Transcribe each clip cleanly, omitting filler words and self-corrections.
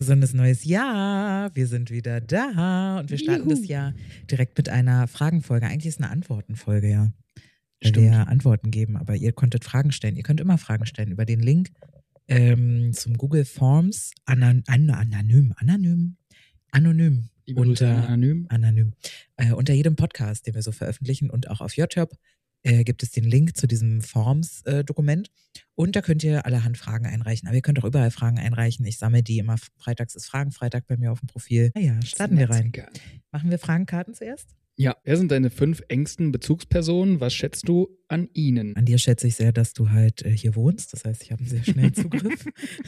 Gesundes neues Jahr. Wir sind wieder da und wir starten das Jahr direkt mit einer Fragenfolge. Eigentlich ist es eine Antwortenfolge, ja. Weil wir ja Antworten geben, aber ihr konntet Fragen stellen. Ihr könnt immer Fragen stellen über den Link zum Google Forms anonym. Unter jedem Podcast, den wir so veröffentlichen und auch auf YouTube gibt es den Link zu diesem Forms-Dokument und da könnt ihr allerhand Fragen einreichen. Aber ihr könnt auch überall Fragen einreichen. Ich sammle die immer. Freitags ist Fragenfreitag bei mir auf dem Profil. Naja, starten wir rein. Machen wir Fragenkarten zuerst? Ja, wer sind deine 5 engsten Bezugspersonen? Was schätzt du an ihnen? An dir schätze ich sehr, dass du halt hier wohnst. Das heißt, ich habe einen sehr schnellen Zugriff.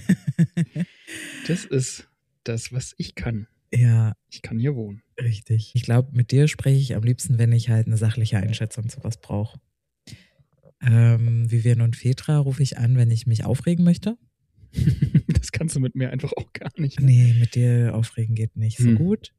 Das ist das, was ich kann. Ja. Ich kann hier wohnen. Richtig. Ich glaube, mit dir spreche ich am liebsten, wenn ich halt eine sachliche Einschätzung zu was brauche. Vivian und Petra rufe ich an, wenn ich mich aufregen möchte. Das kannst du mit mir einfach auch gar nicht. Ne? Nee, mit dir aufregen geht nicht so gut.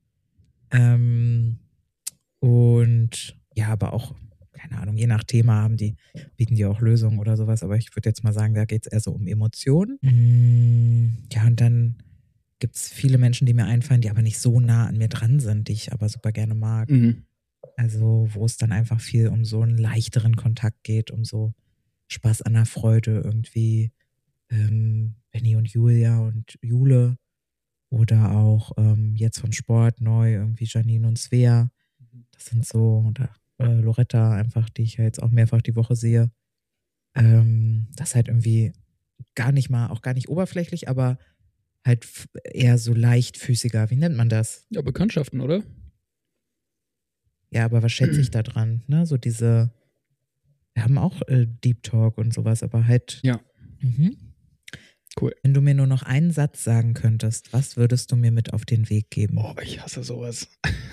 Und ja, aber auch, keine Ahnung, je nach Thema bieten die auch Lösungen oder sowas. Aber ich würde jetzt mal sagen, da geht es eher so um Emotionen. Ja, und dann gibt es viele Menschen, die mir einfallen, die aber nicht so nah an mir dran sind, die ich aber super gerne mag. Also, wo es dann einfach viel um so einen leichteren Kontakt geht, um so Spaß an der Freude irgendwie. Benny und Julia und Jule oder auch jetzt vom Sport neu irgendwie Janine und Svea. Das sind so, oder Loretta einfach, die ich ja jetzt auch mehrfach die Woche sehe. Das ist halt irgendwie gar nicht oberflächlich, aber halt eher so leichtfüßiger. Wie nennt man das? Ja, Bekanntschaften, oder? Ja, aber was schätze ich da dran? Ne? So wir haben auch Deep Talk und sowas, aber halt. Ja. Cool. Wenn du mir nur noch einen Satz sagen könntest, was würdest du mir mit auf den Weg geben? Oh, ich hasse sowas.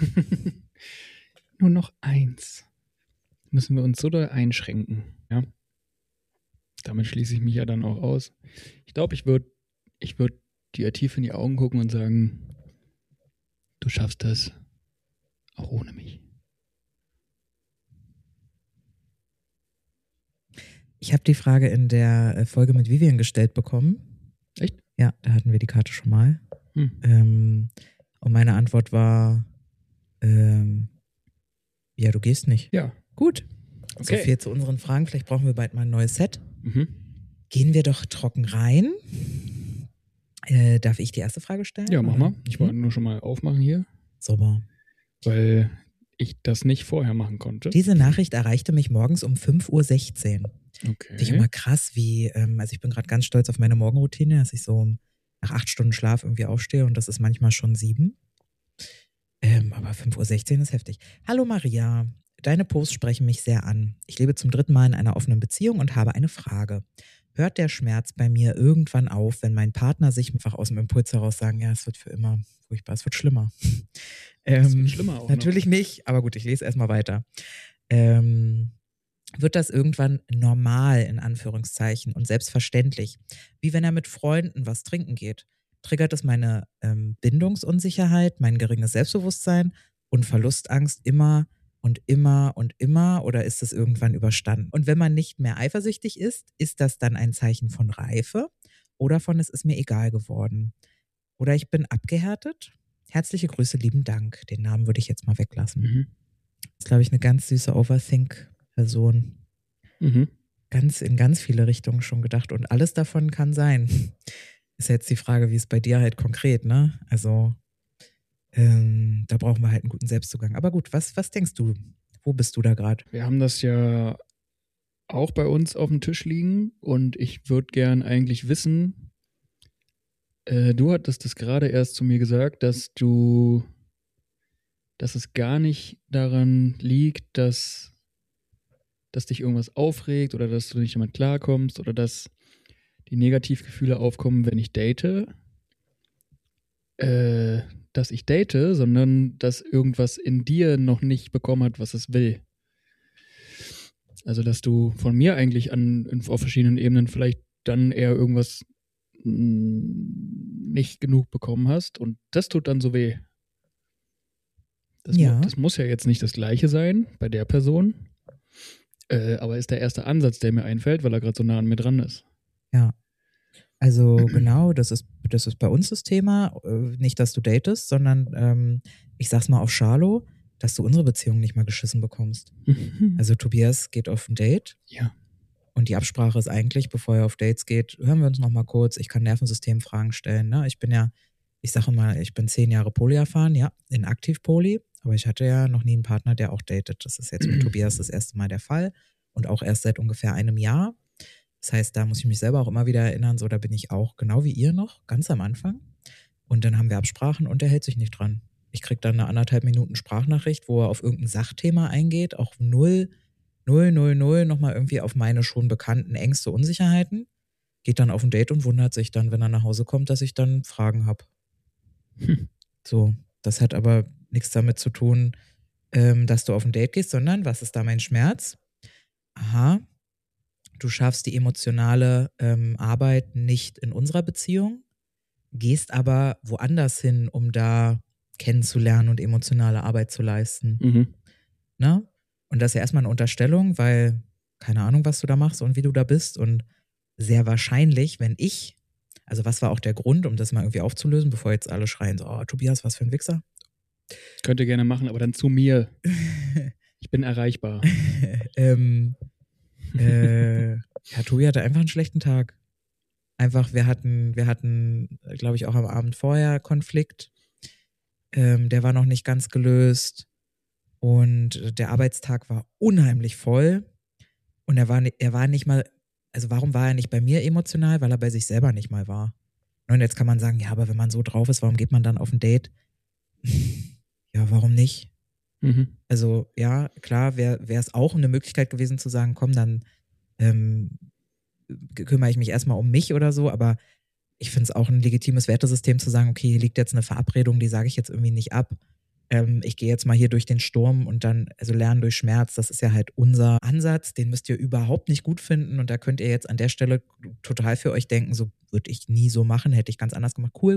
Nur noch eins. Müssen wir uns so doll einschränken, ja? Damit schließe ich mich ja dann auch aus. Ich glaube, ich würd dir tief in die Augen gucken und sagen, du schaffst das auch ohne mich. Ich habe die Frage in der Folge mit Vivian gestellt bekommen. Echt? Ja, da hatten wir die Karte schon mal. Und meine Antwort war, ja, du gehst nicht. Ja. Gut. Okay. So viel zu unseren Fragen. Vielleicht brauchen wir bald mal ein neues Set. Gehen wir doch trocken rein. Darf ich die erste Frage stellen? Ja, mach mal. Ich wollte nur schon mal aufmachen hier. Super. Weil ich das nicht vorher machen konnte. Diese Nachricht erreichte mich morgens um 5:16 Uhr. Okay. Finde ich immer krass, also ich bin gerade ganz stolz auf meine Morgenroutine, dass ich so nach 8 Stunden Schlaf irgendwie aufstehe und das ist manchmal schon 7. Aber 5:16 Uhr ist heftig. Hallo Maria, deine Posts sprechen mich sehr an. Ich lebe zum 3. Mal in einer offenen Beziehung und habe eine Frage. Hört der Schmerz bei mir irgendwann auf, wenn mein Partner sich einfach aus dem Impuls heraus sagen, ja, es wird für immer furchtbar, es wird schlimmer. Es wird schlimmer auch natürlich noch. nicht, aber gut, ich lese erstmal weiter. Wird das irgendwann normal, in Anführungszeichen, und selbstverständlich, wie wenn er mit Freunden was trinken geht? Triggert es meine Bindungsunsicherheit, mein geringes Selbstbewusstsein und Verlustangst immer und immer und immer, oder ist es irgendwann überstanden? Und wenn man nicht mehr eifersüchtig ist das dann ein Zeichen von Reife oder von es ist mir egal geworden? Oder ich bin abgehärtet? Herzliche Grüße, lieben Dank. Den Namen würde ich jetzt mal weglassen. Das ist, glaube ich, eine ganz süße Overthink-Person. In ganz viele Richtungen schon gedacht und alles davon kann sein. Ist jetzt die Frage, wie es bei dir halt konkret, ne? Also da brauchen wir halt einen guten Selbstzugang. Aber gut, was denkst du? Wo bist du da gerade? Wir haben das ja auch bei uns auf dem Tisch liegen und ich würde gern eigentlich wissen, du hattest das gerade erst zu mir gesagt, dass es gar nicht daran liegt, dass dich irgendwas aufregt oder dass du nicht damit klarkommst oder dass die Negativgefühle aufkommen, wenn ich date, sondern dass irgendwas in dir noch nicht bekommen hat, was es will. Also, dass du von mir eigentlich auf verschiedenen Ebenen vielleicht dann eher irgendwas nicht genug bekommen hast und das tut dann so weh. Das muss ja jetzt nicht das Gleiche sein bei der Person, aber ist der erste Ansatz, der mir einfällt, weil er gerade so nah an mir dran ist. Ja. Also genau, das ist bei uns das Thema. Nicht, dass du datest, sondern ich sag's mal auf Charlo, dass du unsere Beziehung nicht mal geschissen bekommst. Also Tobias geht auf ein Date. Ja. Und die Absprache ist eigentlich, bevor er auf Dates geht, hören wir uns noch mal kurz. Ich kann Nervensystemfragen stellen. Ne? Ich bin ja, ich sage mal, ich bin 10 Jahre Poly erfahren, ja, in Aktiv-Poly. Aber ich hatte ja noch nie einen Partner, der auch datet. Das ist jetzt mit Tobias das erste Mal der Fall. Und auch erst seit ungefähr einem Jahr. Das heißt, da muss ich mich selber auch immer wieder erinnern, so da bin ich auch, genau wie ihr noch, ganz am Anfang. Und dann haben wir Absprachen und er hält sich nicht dran. Ich krieg dann eine 1,5 Minuten Sprachnachricht, wo er auf irgendein Sachthema eingeht, auch 0 nochmal irgendwie auf meine schon bekannten Ängste, Unsicherheiten, geht dann auf ein Date und wundert sich dann, wenn er nach Hause kommt, dass ich dann Fragen habe. So, das hat aber nichts damit zu tun, dass du auf ein Date gehst, sondern was ist da mein Schmerz? Aha, du schaffst die emotionale Arbeit nicht in unserer Beziehung, gehst aber woanders hin, um da kennenzulernen und emotionale Arbeit zu leisten. Mhm. Ne? Und das ist ja erstmal eine Unterstellung, weil keine Ahnung, was du da machst und wie du da bist. Und sehr wahrscheinlich, wenn ich, also was war auch der Grund, um das mal irgendwie aufzulösen, bevor jetzt alle schreien, so, oh, Tobias, was für ein Wichser. Könnt ihr gerne machen, aber dann zu mir. Ich bin erreichbar. Ja, Tobi hatte einfach einen schlechten Tag. Einfach, wir hatten, glaube ich, auch am Abend vorher Konflikt. Der war noch nicht ganz gelöst. Und der Arbeitstag war unheimlich voll. Und er war nicht mal, also warum war er nicht bei mir emotional? Weil er bei sich selber nicht mal war. Und jetzt kann man sagen, ja, aber wenn man so drauf ist, warum geht man dann auf ein Date? Ja, warum nicht? Mhm. Also ja, klar, wäre es auch eine Möglichkeit gewesen zu sagen, komm, dann kümmere ich mich erstmal um mich oder so, aber ich finde es auch ein legitimes Wertesystem zu sagen, okay, hier liegt jetzt eine Verabredung, die sage ich jetzt irgendwie nicht ab. Ich gehe jetzt mal hier durch den Sturm und dann, also lernen durch Schmerz, das ist ja halt unser Ansatz, den müsst ihr überhaupt nicht gut finden und da könnt ihr jetzt an der Stelle total für euch denken, so würde ich nie so machen, hätte ich ganz anders gemacht. Cool.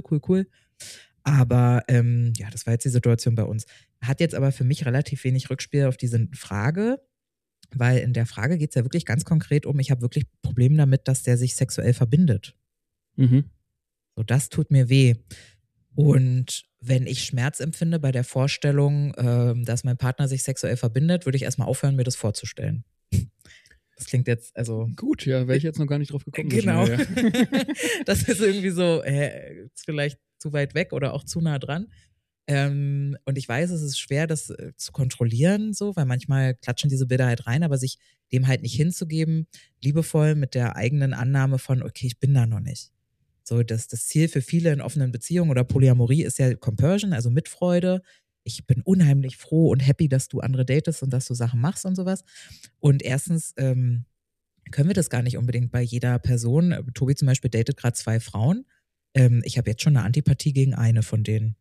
Aber ja, das war jetzt die Situation bei uns. Hat jetzt aber für mich relativ wenig Rückspiel auf diese Frage, weil in der Frage geht es ja wirklich ganz konkret um, ich habe wirklich Probleme damit, dass der sich sexuell verbindet. Mhm. So, das tut mir weh. Und wenn ich Schmerz empfinde bei der Vorstellung, dass mein Partner sich sexuell verbindet, würde ich erstmal aufhören, mir das vorzustellen. Das klingt jetzt, also. Gut, ja, wäre ich jetzt noch gar nicht drauf gekommen. Genau. So schnell, ja. Das ist irgendwie so, ist vielleicht zu weit weg oder auch zu nah dran. Und ich weiß, es ist schwer, das zu kontrollieren, so, weil manchmal klatschen diese Bilder halt rein, aber sich dem halt nicht hinzugeben, liebevoll mit der eigenen Annahme von, okay, ich bin da noch nicht. So, das Ziel für viele in offenen Beziehungen oder Polyamorie ist ja Compersion, also Mitfreude. Ich bin unheimlich froh und happy, dass du andere datest und dass du Sachen machst und sowas. Und erstens können wir das gar nicht unbedingt bei jeder Person. Tobi zum Beispiel datet gerade 2 Frauen. Ich habe jetzt schon eine Antipathie gegen eine von denen.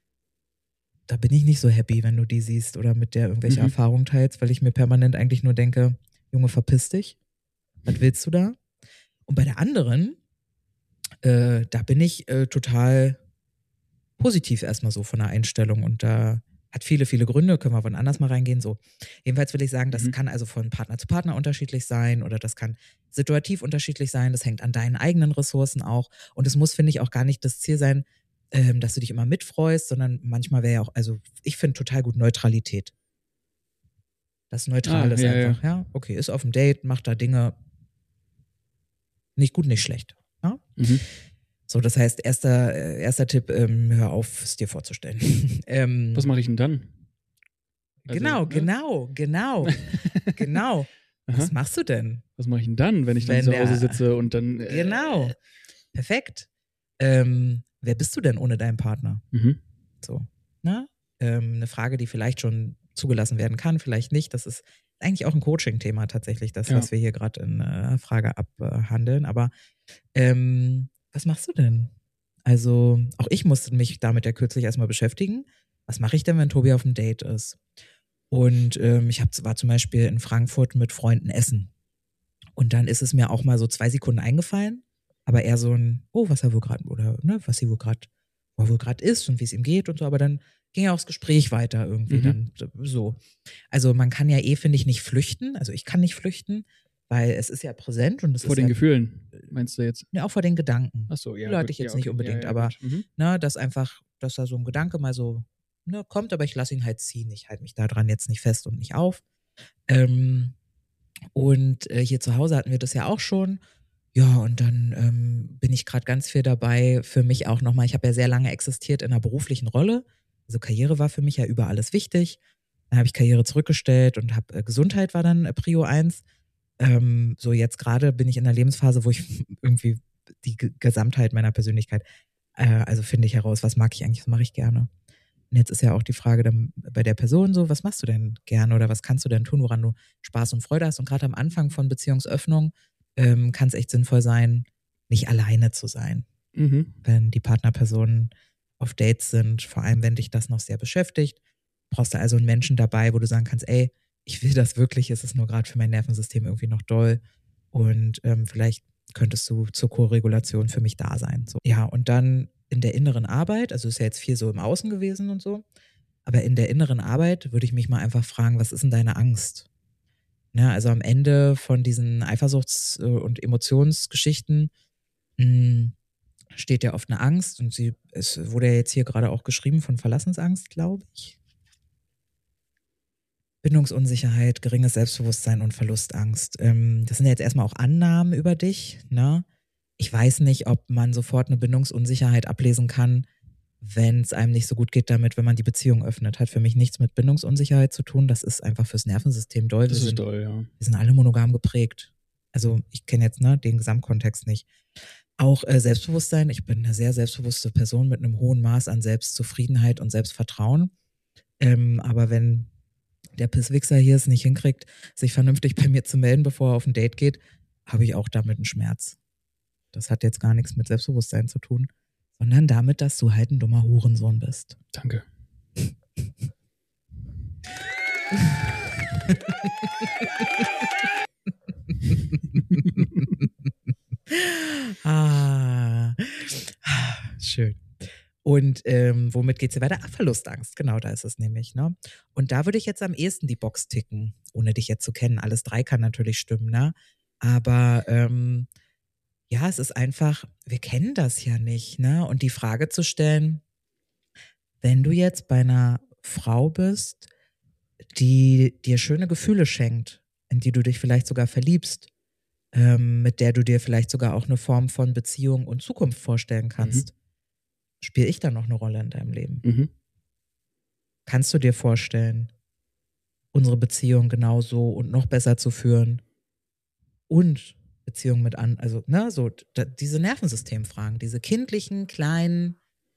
Da bin ich nicht so happy, wenn du die siehst oder mit der irgendwelche Erfahrungen teilst, weil ich mir permanent eigentlich nur denke, Junge, verpiss dich. Was willst du da? Und bei der anderen, da bin ich total positiv erstmal so von der Einstellung und da hat viele Gründe, können wir wann anders mal reingehen, so. Jedenfalls will ich sagen, das kann also von Partner zu Partner unterschiedlich sein oder das kann situativ unterschiedlich sein, das hängt an deinen eigenen Ressourcen auch und es muss, finde ich, auch gar nicht das Ziel sein, dass du dich immer mitfreust, sondern manchmal wäre ja auch, also ich finde total gut Neutralität. Das Neutral ist einfach, ja, okay, ist auf dem Date, macht da Dinge nicht gut, nicht schlecht. Ja? So, das heißt, erster Tipp, hör auf, es dir vorzustellen. Was mache ich denn dann? Also, genau. Was machst du denn? Was mache ich denn dann, wenn ich dann zu Hause sitze und dann. Genau. Perfekt. Wer bist du denn ohne deinen Partner? So, ne? Eine Frage, die vielleicht schon zugelassen werden kann, vielleicht nicht. Das ist eigentlich auch ein Coaching-Thema tatsächlich, das, was wir hier gerade in Frage abhandeln. Aber was machst du denn? Also, auch ich musste mich damit ja kürzlich erstmal beschäftigen. Was mache ich denn, wenn Tobi auf dem Date ist? Und ich war zum Beispiel in Frankfurt mit Freunden essen. Und dann ist es mir auch mal so 2 Sekunden eingefallen, aber eher so ein, oh, was er wohl gerade, oder ne, was sie wohl gerade ist und wie es ihm geht und so, aber dann ging ja auch das Gespräch weiter irgendwie dann so. Also man kann ja finde ich, nicht flüchten, also ich kann nicht flüchten, Weil es ist ja präsent und es Vor ist den ja, Gefühlen, meinst du jetzt? ja auch vor den Gedanken. Ach so, ja, Fühle hatte gut. ich Ja, jetzt okay. nicht unbedingt, Ja, aber gut. Mhm. dass da so ein Gedanke mal so kommt, aber ich lasse ihn halt ziehen. Ich halte mich daran jetzt nicht fest und nicht auf. Ähm, und hier zu Hause hatten wir das ja auch schon. Ja, und dann bin ich gerade ganz viel dabei, für mich auch nochmal, ich habe ja sehr lange existiert in einer beruflichen Rolle. Also Karriere war für mich ja über alles wichtig. Dann habe ich Karriere zurückgestellt und habe Gesundheit war dann Prio 1. So jetzt gerade bin ich in einer Lebensphase, wo ich irgendwie die Gesamtheit meiner Persönlichkeit, also finde ich heraus, was mag ich eigentlich, was mache ich gerne. Und jetzt ist ja auch die Frage dann bei der Person so, was machst du denn gerne oder was kannst du denn tun, woran du Spaß und Freude hast? Und gerade am Anfang von Beziehungsöffnung kann es echt sinnvoll sein, nicht alleine zu sein, Mhm. wenn die Partnerpersonen auf Dates sind, vor allem wenn dich das noch sehr beschäftigt. Brauchst du also einen Menschen dabei, wo du sagen kannst, ey, ich will das wirklich, es ist nur gerade für mein Nervensystem irgendwie noch doll und vielleicht könntest du zur Koregulation für mich da sein. So. Ja, und dann in der inneren Arbeit, also ist ja jetzt viel so im Außen gewesen und so, aber in der inneren Arbeit würde ich mich mal einfach fragen, was ist denn deine Angst? Ne, also am Ende von diesen Eifersuchts- und Emotionsgeschichten steht ja oft eine Angst und es wurde ja jetzt hier gerade auch geschrieben von Verlassensangst, glaube ich. Bindungsunsicherheit, geringes Selbstbewusstsein und Verlustangst. Das sind ja jetzt erstmal auch Annahmen über dich, ne? Ich weiß nicht, ob man sofort eine Bindungsunsicherheit ablesen kann, wenn es einem nicht so gut geht damit, wenn man die Beziehung öffnet. Hat für mich nichts mit Bindungsunsicherheit zu tun. Das ist einfach fürs Nervensystem doll. Das ist toll, ja. Wir sind alle monogam geprägt. Also ich kenne jetzt den Gesamtkontext nicht. Auch Selbstbewusstsein. Ich bin eine sehr selbstbewusste Person mit einem hohen Maß an Selbstzufriedenheit und Selbstvertrauen. Aber wenn der Pisswichser hier es nicht hinkriegt, sich vernünftig bei mir zu melden, bevor er auf ein Date geht, habe ich auch damit einen Schmerz. Das hat jetzt gar nichts mit Selbstbewusstsein zu tun, sondern damit, dass du halt ein dummer Hurensohn bist. Danke. Schön. Und womit geht's hier weiter? Verlustangst, genau, da ist es nämlich, ne? Und da würde ich jetzt am ehesten die Box ticken, ohne dich jetzt zu kennen. Alles 3 kann natürlich stimmen, ne? Aber ja, es ist einfach, wir kennen das ja nicht, ne? Und die Frage zu stellen, wenn du jetzt bei einer Frau bist, die dir schöne Gefühle schenkt, in die du dich vielleicht sogar verliebst, mit der du dir vielleicht sogar auch eine Form von Beziehung und Zukunft vorstellen kannst, spiele ich da noch eine Rolle in deinem Leben? Mhm. Kannst du dir vorstellen, unsere Beziehung genauso und noch besser zu führen und Beziehung mit an, also so diese Nervensystemfragen, diese kindlichen kleinen,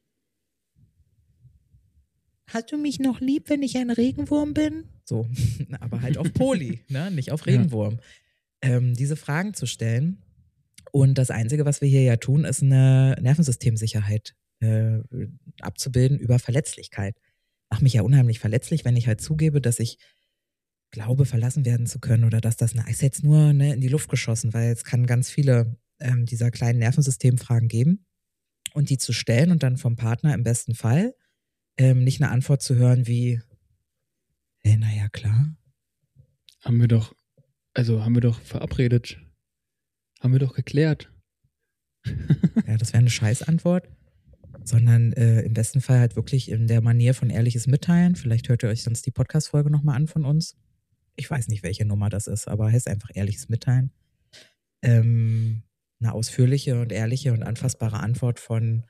hast du mich noch lieb, wenn ich ein Regenwurm bin? So, aber halt auf Poli, ne? Nicht auf Regenwurm. Diese Fragen zu stellen. Und das Einzige, was wir hier ja tun, ist eine Nervensystemsicherheit abzubilden über Verletzlichkeit. Mache mich ja unheimlich verletzlich, wenn ich halt zugebe, dass ich glaube, verlassen werden zu können oder dass das ist jetzt nur in die Luft geschossen, weil es kann ganz viele dieser kleinen Nervensystemfragen geben und die zu stellen und dann vom Partner im besten Fall nicht eine Antwort zu hören wie, hey, naja, klar. Haben wir doch verabredet. Haben wir doch geklärt. Ja, das wäre eine Scheißantwort. Sondern im besten Fall halt wirklich in der Manier von ehrliches Mitteilen. Vielleicht hört ihr euch sonst die Podcast-Folge nochmal an von uns. Ich weiß nicht, welche Nummer das ist, aber heißt einfach ehrliches Mitteilen. Eine ausführliche und ehrliche und anfassbare Antwort von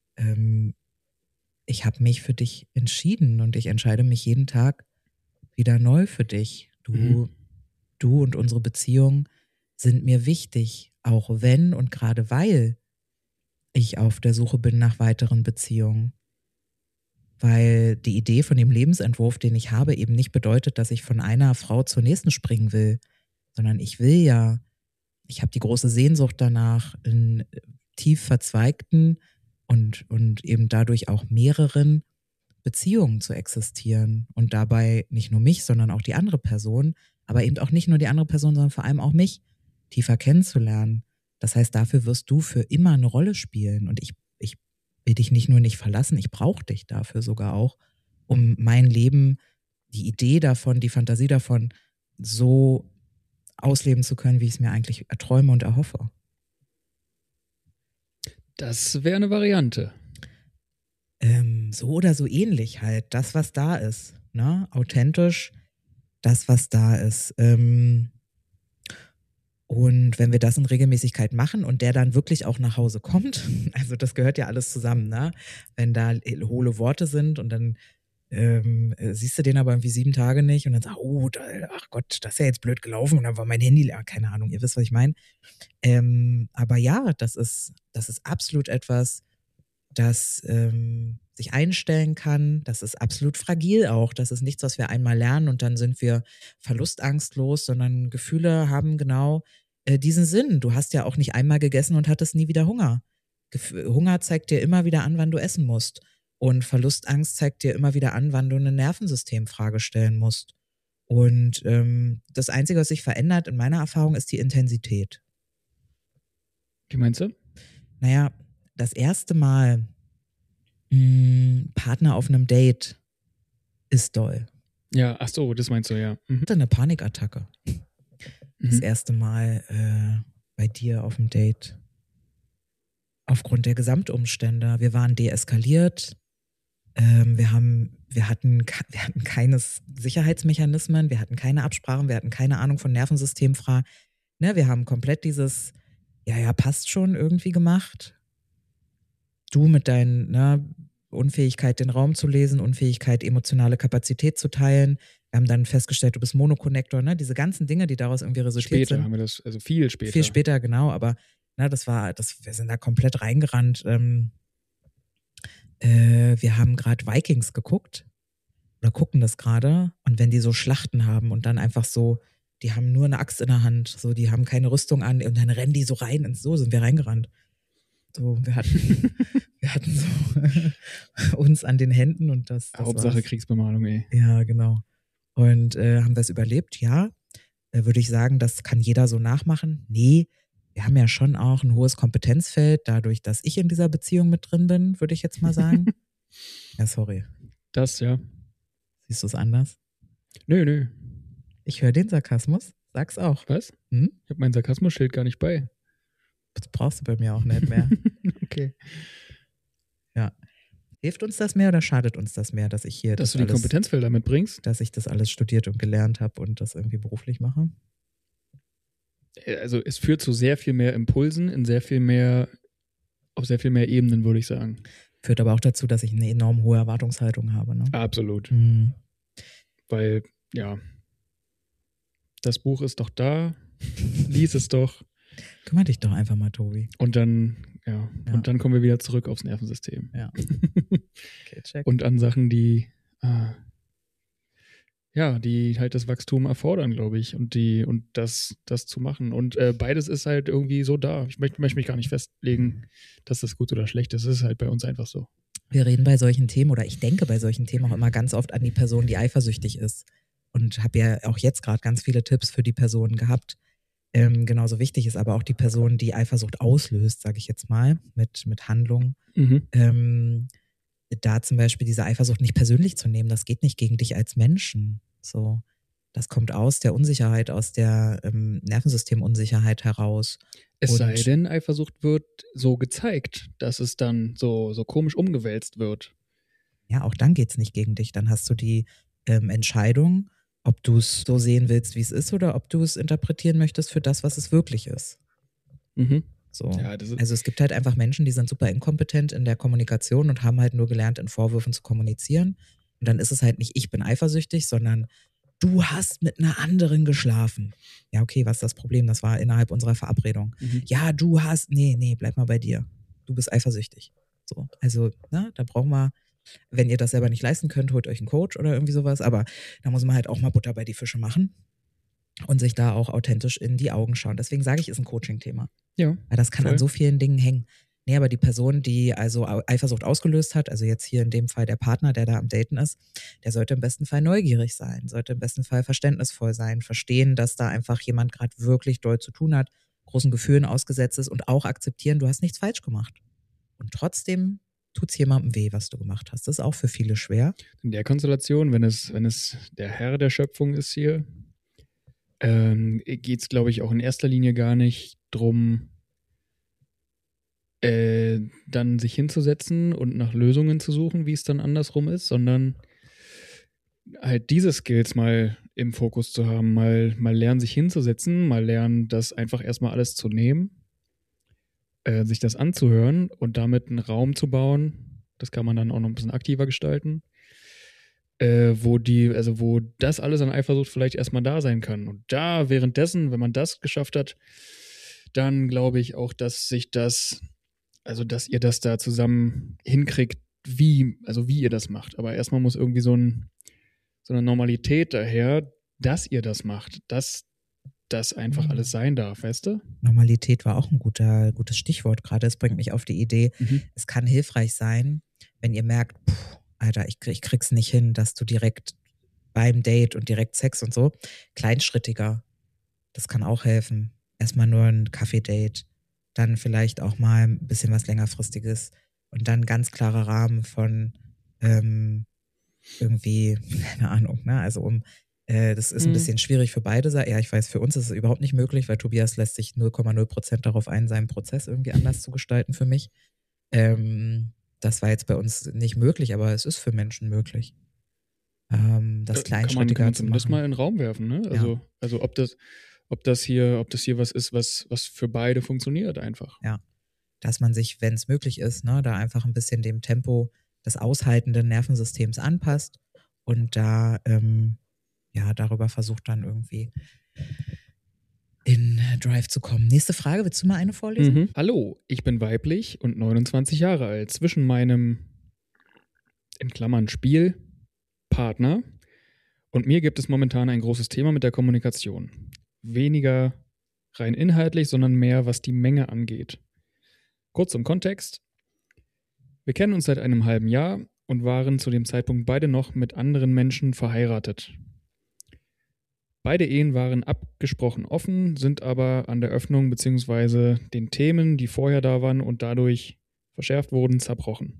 ich habe mich für dich entschieden und ich entscheide mich jeden Tag wieder neu für dich. Du und unsere Beziehung sind mir wichtig, auch wenn und gerade weil ich auf der Suche bin nach weiteren Beziehungen. Weil die Idee von dem Lebensentwurf, den ich habe, eben nicht bedeutet, dass ich von einer Frau zur nächsten springen will, sondern ich habe die große Sehnsucht danach, in tief verzweigten und eben dadurch auch mehreren Beziehungen zu existieren und dabei nicht nur mich, sondern auch die andere Person, aber eben auch nicht nur die andere Person, sondern vor allem auch mich tiefer kennenzulernen. Das heißt, dafür wirst du für immer eine Rolle spielen und ich will dich nicht nur nicht verlassen, ich brauche dich dafür sogar auch, um mein Leben, die Idee davon, die Fantasie davon so ausleben zu können, wie ich es mir eigentlich erträume und erhoffe. Das wäre eine Variante. So oder so ähnlich halt. Das, was da ist. Ne? Authentisch, das, was da ist. Und wenn wir das in Regelmäßigkeit machen und der dann wirklich auch nach Hause kommt, also das gehört ja alles zusammen, ne? Wenn da hohle Worte sind und dann siehst du den aber irgendwie 7 Tage nicht und dann sagst oh, ach Gott, das ist ja jetzt blöd gelaufen und dann war mein Handy leer, keine Ahnung, ihr wisst, was ich meine. Aber ja, das ist absolut etwas, das sich einstellen kann. Das ist absolut fragil auch. Das ist nichts, was wir einmal lernen und dann sind wir verlustangstlos, sondern Gefühle haben genau diesen Sinn. Du hast ja auch nicht einmal gegessen und hattest nie wieder Hunger. Hunger zeigt dir immer wieder an, wann du essen musst. Und Verlustangst zeigt dir immer wieder an, wann du eine Nervensystemfrage stellen musst. Und das Einzige, was sich verändert in meiner Erfahrung, ist die Intensität. Wie meinst du? Naja, das erste Mal Partner auf einem Date ist doll. Ja, ach so, das meinst du, ja. Ich hatte eine Panikattacke. Das erste Mal bei dir auf dem Date. Aufgrund der Gesamtumstände. Wir waren deeskaliert. Wir hatten keine Sicherheitsmechanismen, wir hatten keine Absprachen, wir hatten keine Ahnung von Nervensystemfragen. Ne, wir haben komplett dieses, ja, passt schon irgendwie gemacht. Du mit deiner Unfähigkeit, den Raum zu lesen, Unfähigkeit, emotionale Kapazität zu teilen. Wir haben dann festgestellt, du bist Monokonnektor, ne? Diese ganzen Dinge, die daraus irgendwie resultiert sind. Später haben wir das, also viel später. Viel später, genau, aber na, wir sind da komplett reingerannt. Wir haben gerade Vikings geguckt oder gucken das gerade und wenn die so Schlachten haben und dann einfach so, die haben nur eine Axt in der Hand, so, die haben keine Rüstung an und dann rennen die so rein ins so sind wir reingerannt. So, wir hatten so uns an den Händen und das Hauptsache war's. Kriegsbemalung, ey. Ja, genau. Und haben wir es überlebt? Ja. Würde ich sagen, das kann jeder so nachmachen? Nee. Wir haben ja schon auch ein hohes Kompetenzfeld, dadurch, dass ich in dieser Beziehung mit drin bin, würde ich jetzt mal sagen. Ja, sorry. Das, ja. Siehst du es anders? Nö. Ich höre den Sarkasmus. Sag's auch. Was? Ich habe mein Sarkasmus-Schild gar nicht bei. Das brauchst du bei mir auch nicht mehr. Okay. Ja. Hilft uns das mehr oder schadet uns das mehr, dass ich hier dass du die Kompetenzfelder mitbringst? Dass ich das alles studiert und gelernt habe und das irgendwie beruflich mache? Also es führt zu sehr viel mehr Impulsen, auf sehr viel mehr Ebenen, würde ich sagen. Führt aber auch dazu, dass ich eine enorm hohe Erwartungshaltung habe. Ne? Absolut. Weil, ja, das Buch ist doch da, lies es doch. Kümmere dich doch einfach mal, Tobi. Und dann, und dann kommen wir wieder zurück aufs Nervensystem. Ja. Okay, check. Und an Sachen, die die halt das Wachstum erfordern, glaube ich, und das zu machen. Und beides ist halt irgendwie so da. Ich möchte mich gar nicht festlegen, dass das gut oder schlecht ist. Es ist halt bei uns einfach so. Wir reden bei solchen Themen oder ich denke bei solchen Themen auch immer ganz oft an die Person, die eifersüchtig ist. Und habe ja auch jetzt gerade ganz viele Tipps für die Person gehabt. Genauso wichtig ist aber auch die Person, die Eifersucht auslöst, sage ich jetzt mal, mit Handlungen. Da zum Beispiel diese Eifersucht nicht persönlich zu nehmen, das geht nicht gegen dich als Menschen. So, das kommt aus der Unsicherheit, aus der Nervensystemunsicherheit heraus. Es sei denn, Eifersucht wird so gezeigt, dass es dann so komisch umgewälzt wird. Ja, auch dann geht es nicht gegen dich. Dann hast du die Entscheidung, ob du es so sehen willst, wie es ist, oder ob du es interpretieren möchtest für das, was es wirklich ist. So. Ja, also es gibt halt einfach Menschen, die sind super inkompetent in der Kommunikation und haben halt nur gelernt, in Vorwürfen zu kommunizieren. Und dann ist es halt nicht, ich bin eifersüchtig, sondern du hast mit einer anderen geschlafen. Ja, okay, was ist das Problem? Das war innerhalb unserer Verabredung. Ja, du hast, nee, bleib mal bei dir. Du bist eifersüchtig. So, also, da brauchen wir, wenn ihr das selber nicht leisten könnt, holt euch einen Coach oder irgendwie sowas. Aber da muss man halt auch mal Butter bei die Fische machen und sich da auch authentisch in die Augen schauen. Deswegen sage ich, ist ein Coaching-Thema. Ja. Weil das kann an so vielen Dingen hängen. Nee, aber die Person, die also Eifersucht ausgelöst hat, also jetzt hier in dem Fall der Partner, der da am Daten ist, der sollte im besten Fall neugierig sein, sollte im besten Fall verständnisvoll sein, verstehen, dass da einfach jemand gerade wirklich doll zu tun hat, großen Gefühlen ausgesetzt ist und auch akzeptieren, du hast nichts falsch gemacht. Und trotzdem tut es jemandem weh, was du gemacht hast. Das ist auch für viele schwer. In der Konstellation, wenn es der Herr der Schöpfung ist hier, geht es, glaube ich, auch in erster Linie gar nicht drum, dann sich hinzusetzen und nach Lösungen zu suchen, wie es dann andersrum ist, sondern halt diese Skills mal im Fokus zu haben, mal lernen, sich hinzusetzen, mal lernen, das einfach erstmal alles zu nehmen, sich das anzuhören und damit einen Raum zu bauen. Das kann man dann auch noch ein bisschen aktiver gestalten, wo das alles an Eifersucht vielleicht erstmal da sein kann. Und da währenddessen, wenn man das geschafft hat, dann glaube ich auch, dass dass ihr das da zusammen hinkriegt, wie ihr das macht. Aber erstmal muss irgendwie so eine Normalität daher, dass ihr das macht, dass das einfach alles sein darf, weißt du? Normalität war auch ein gutes Stichwort gerade. Es bringt mich auf die Idee, es kann hilfreich sein, wenn ihr merkt, Alter, ich krieg's nicht hin, dass du direkt beim Date und direkt Sex und so, kleinschrittiger. Das kann auch helfen. Erstmal nur ein Kaffee-Date, dann vielleicht auch mal ein bisschen was längerfristiges und dann ganz klarer Rahmen von irgendwie, keine Ahnung, ne? Also das ist ein bisschen schwierig für beide Seiten. Ja, ich weiß, für uns ist es überhaupt nicht möglich, weil Tobias lässt sich 0,0% darauf ein, seinen Prozess irgendwie anders zu gestalten für mich. Das war jetzt bei uns nicht möglich, aber es ist für Menschen möglich. Das kleinschrittiger kann man zu machen. Das mal in den Raum werfen, ne? Also ob das hier was ist, was für beide funktioniert einfach. Ja, dass man sich, wenn es möglich ist, ne, da einfach ein bisschen dem Tempo des aushaltenden Nervensystems anpasst und da darüber versucht dann irgendwie in Drive zu kommen. Nächste Frage, willst du mal eine vorlesen? Hallo, ich bin weiblich und 29 Jahre alt. Zwischen meinem, in Klammern, Spielpartner und mir gibt es momentan ein großes Thema mit der Kommunikation. Weniger rein inhaltlich, sondern mehr, was die Menge angeht. Kurz zum Kontext. Wir kennen uns seit einem halben Jahr und waren zu dem Zeitpunkt beide noch mit anderen Menschen verheiratet. Beide Ehen waren abgesprochen offen, sind aber an der Öffnung bzw. den Themen, die vorher da waren und dadurch verschärft wurden, zerbrochen.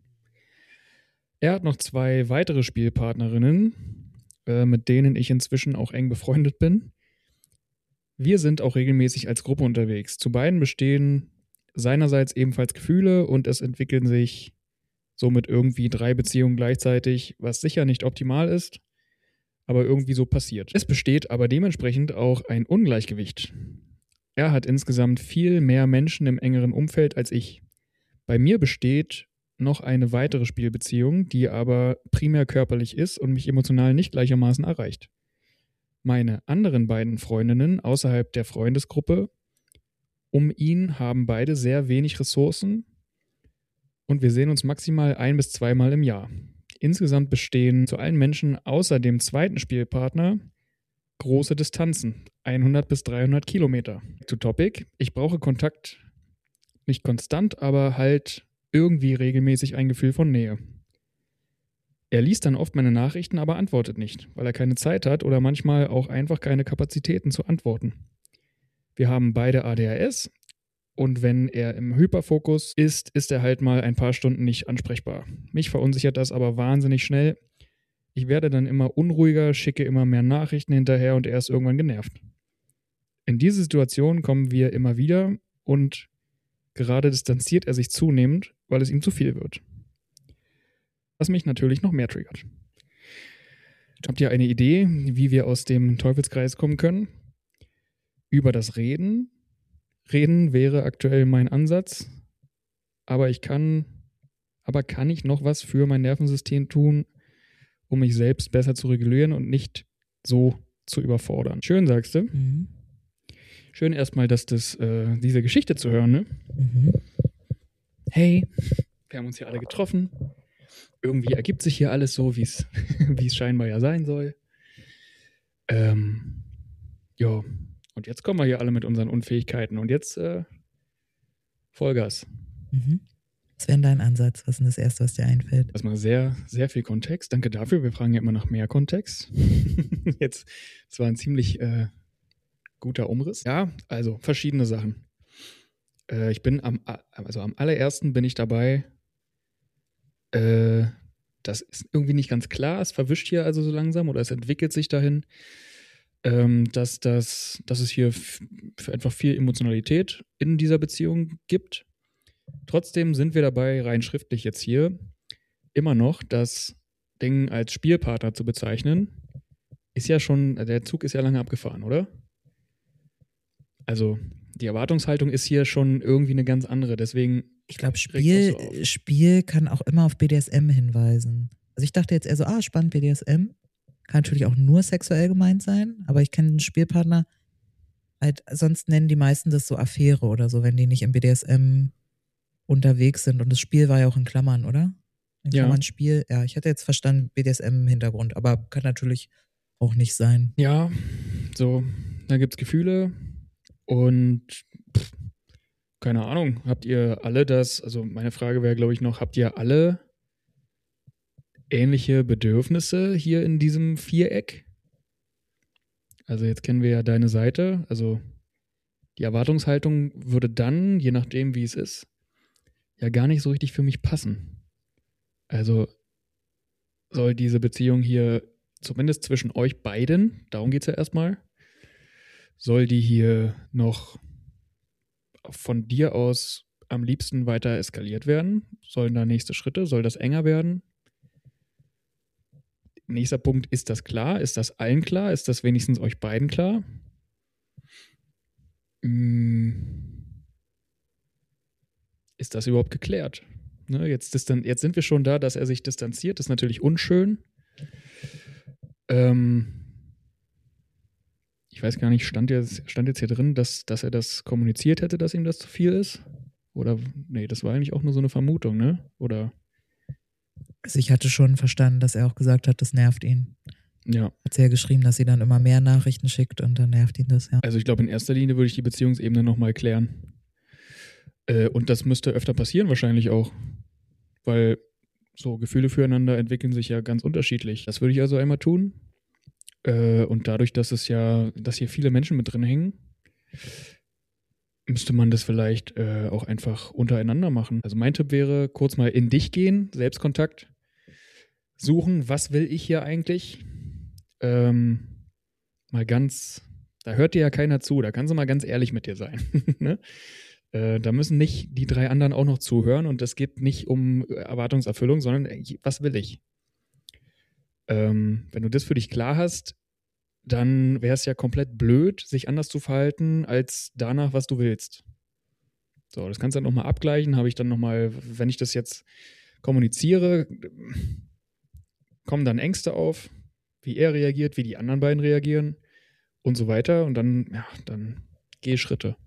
Er hat noch 2 weitere Spielpartnerinnen, mit denen ich inzwischen auch eng befreundet bin. Wir sind auch regelmäßig als Gruppe unterwegs. Zu beiden bestehen seinerseits ebenfalls Gefühle und es entwickeln sich somit irgendwie 3 Beziehungen gleichzeitig, was sicher nicht optimal ist, aber irgendwie so passiert. Es besteht aber dementsprechend auch ein Ungleichgewicht. Er hat insgesamt viel mehr Menschen im engeren Umfeld als ich. Bei mir besteht noch eine weitere Spielbeziehung, die aber primär körperlich ist und mich emotional nicht gleichermaßen erreicht. Meine anderen beiden Freundinnen außerhalb der Freundesgruppe um ihn haben beide sehr wenig Ressourcen und wir sehen uns maximal 1- bis 2-mal im Jahr. Insgesamt bestehen zu allen Menschen außer dem zweiten Spielpartner große Distanzen, 100 bis 300 Kilometer. To topic, ich brauche Kontakt, nicht konstant, aber halt irgendwie regelmäßig ein Gefühl von Nähe. Er liest dann oft meine Nachrichten, aber antwortet nicht, weil er keine Zeit hat oder manchmal auch einfach keine Kapazitäten zu antworten. Wir haben beide ADHS und wenn er im Hyperfokus ist, ist er halt mal ein paar Stunden nicht ansprechbar. Mich verunsichert das aber wahnsinnig schnell. Ich werde dann immer unruhiger, schicke immer mehr Nachrichten hinterher und er ist irgendwann genervt. In diese Situation kommen wir immer wieder und gerade distanziert er sich zunehmend, weil es ihm zu viel wird. Was mich natürlich noch mehr triggert. Habt ihr eine Idee, wie wir aus dem Teufelskreis kommen können? Über das Reden. Reden wäre aktuell mein Ansatz, aber kann ich noch was für mein Nervensystem tun, um mich selbst besser zu regulieren und nicht so zu überfordern? Schön, sagst du. Schön erstmal, dass diese Geschichte zu hören, ne? Hey, wir haben uns hier alle getroffen. Irgendwie ergibt sich hier alles so, wie es scheinbar ja sein soll. Ja, und jetzt kommen wir hier alle mit unseren Unfähigkeiten und jetzt Vollgas. Was wäre dein Ansatz? Was ist denn das Erste, was dir einfällt? Erstmal sehr, sehr viel Kontext. Danke dafür. Wir fragen ja immer nach mehr Kontext. Jetzt, das war ein ziemlich guter Umriss. Ja, also verschiedene Sachen. Ich bin am allerersten bin ich dabei. Das ist irgendwie nicht ganz klar. Es verwischt hier also so langsam oder es entwickelt sich dahin. dass es hier für einfach viel Emotionalität in dieser Beziehung gibt. Trotzdem sind wir dabei, rein schriftlich jetzt hier, immer noch das Ding als Spielpartner zu bezeichnen. Ist ja schon, der Zug ist ja lange abgefahren, oder? Also die Erwartungshaltung ist hier schon irgendwie eine ganz andere, deswegen. Ich glaube, Spiel kann auch immer auf BDSM hinweisen. Also ich dachte jetzt eher so, spannend, BDSM. Kann natürlich auch nur sexuell gemeint sein, aber ich kenne einen Spielpartner, halt, sonst nennen die meisten das so Affäre oder so, wenn die nicht im BDSM unterwegs sind. Und das Spiel war ja auch in Klammern, oder? In Klammern Spiel. Ja, ich hatte jetzt verstanden, BDSM im Hintergrund, aber kann natürlich auch nicht sein. Ja, so, da gibt es Gefühle und keine Ahnung, habt ihr alle das, also meine Frage wäre, glaube ich, noch, habt ihr alle ähnliche Bedürfnisse hier in diesem Viereck? Also jetzt kennen wir ja deine Seite, also die Erwartungshaltung würde dann, je nachdem wie es ist, ja gar nicht so richtig für mich passen. Also soll diese Beziehung hier, zumindest zwischen euch beiden, darum geht es ja erstmal, soll die hier noch von dir aus am liebsten weiter eskaliert werden? Sollen da nächste Schritte? Soll das enger werden? Nächster Punkt, ist das klar? Ist das allen klar? Ist das wenigstens euch beiden klar? Ist das überhaupt geklärt? Ne, jetzt sind wir schon da, dass er sich distanziert. Das ist natürlich unschön. Ich weiß gar nicht, stand jetzt hier drin, dass er das kommuniziert hätte, dass ihm das zu viel ist? Oder, nee, das war eigentlich auch nur so eine Vermutung, ne? Oder? Also ich hatte schon verstanden, dass er auch gesagt hat, das nervt ihn. Ja. Hat sie ja geschrieben, dass sie dann immer mehr Nachrichten schickt und dann nervt ihn das, ja. Also ich glaube, in erster Linie würde ich die Beziehungsebene nochmal klären. Und das müsste öfter passieren wahrscheinlich auch. Weil so Gefühle füreinander entwickeln sich ja ganz unterschiedlich. Das würde ich also einmal tun. Und dadurch, dass hier viele Menschen mit drin hängen, müsste man das vielleicht auch einfach untereinander machen. Also mein Tipp wäre, kurz mal in dich gehen, Selbstkontakt suchen, was will ich hier eigentlich? Mal ganz, da hört dir ja keiner zu, da kannst du mal ganz ehrlich mit dir sein. Ne? Da müssen nicht die 3 anderen auch noch zuhören und es geht nicht um Erwartungserfüllung, sondern was will ich? Wenn du das für dich klar hast, dann wäre es ja komplett blöd, sich anders zu verhalten, als danach, was du willst. So, das kannst du dann nochmal abgleichen, habe ich dann nochmal, wenn ich das jetzt kommuniziere, kommen dann Ängste auf, wie er reagiert, wie die anderen beiden reagieren und so weiter und dann gehe Schritte.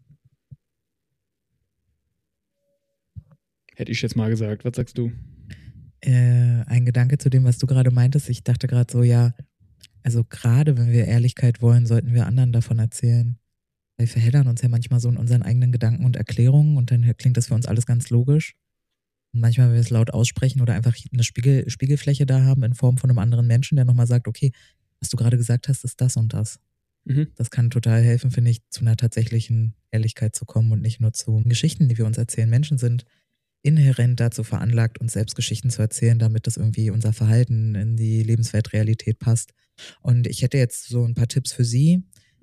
Hätte ich jetzt mal gesagt. Was sagst du? Ein Gedanke zu dem, was du gerade meintest. Ich dachte gerade so, ja, also gerade wenn wir Ehrlichkeit wollen, sollten wir anderen davon erzählen. Wir verheddern uns ja manchmal so in unseren eigenen Gedanken und Erklärungen und dann klingt das für uns alles ganz logisch. Und manchmal, wenn wir es laut aussprechen oder einfach eine Spiegelfläche da haben in Form von einem anderen Menschen, der nochmal sagt, okay, was du gerade gesagt hast, ist das und das. Mhm. Das kann total helfen, finde ich, zu einer tatsächlichen Ehrlichkeit zu kommen und nicht nur zu Geschichten, die wir uns erzählen. Menschen sind inhärent dazu veranlagt, uns selbst Geschichten zu erzählen, damit das irgendwie unser Verhalten in die Lebensweltrealität passt. Und ich hätte jetzt so ein paar Tipps für Sie,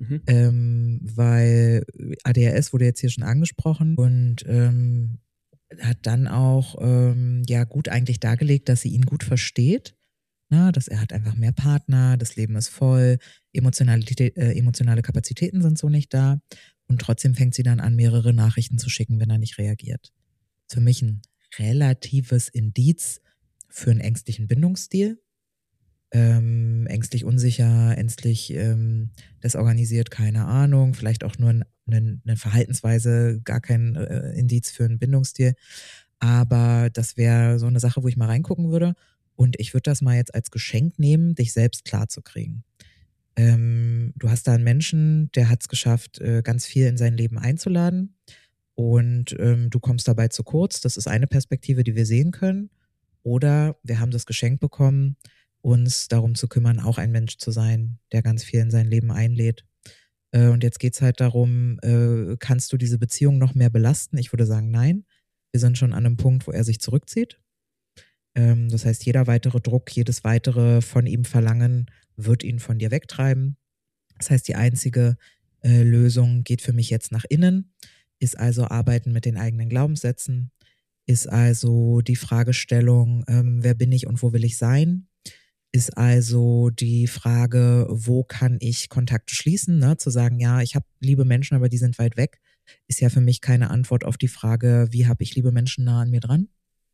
weil ADHS wurde jetzt hier schon angesprochen und hat dann auch gut eigentlich dargelegt, dass sie ihn gut versteht, dass er hat einfach mehr Partner, das Leben ist voll, emotionale Kapazitäten sind so nicht da und trotzdem fängt sie dann an, mehrere Nachrichten zu schicken, wenn er nicht reagiert. Für mich ein relatives Indiz für einen ängstlichen Bindungsstil. Ängstlich unsicher, ängstlich desorganisiert, keine Ahnung, vielleicht auch nur eine Verhaltensweise, gar kein Indiz für einen Bindungsstil. Aber das wäre so eine Sache, wo ich mal reingucken würde. Und ich würde das mal jetzt als Geschenk nehmen, dich selbst klar zu kriegen. Du hast da einen Menschen, der hat es geschafft, ganz viel in sein Leben einzuladen. Und du kommst dabei zu kurz. Das ist eine Perspektive, die wir sehen können. Oder wir haben das Geschenk bekommen, uns darum zu kümmern, auch ein Mensch zu sein, der ganz viel in sein Leben einlädt. Und jetzt geht es halt darum, kannst du diese Beziehung noch mehr belasten? Ich würde sagen, nein. Wir sind schon an einem Punkt, wo er sich zurückzieht. Das heißt, jeder weitere Druck, jedes weitere von ihm Verlangen wird ihn von dir wegtreiben. Das heißt, die einzige Lösung geht für mich jetzt nach innen, ist also Arbeiten mit den eigenen Glaubenssätzen, ist also die Fragestellung, wer bin ich und wo will ich sein? Ist also die Frage, wo kann ich Kontakte schließen? Ne? Zu sagen, ja, ich habe liebe Menschen, aber die sind weit weg, ist ja für mich keine Antwort auf die Frage, wie habe ich liebe Menschen nah an mir dran?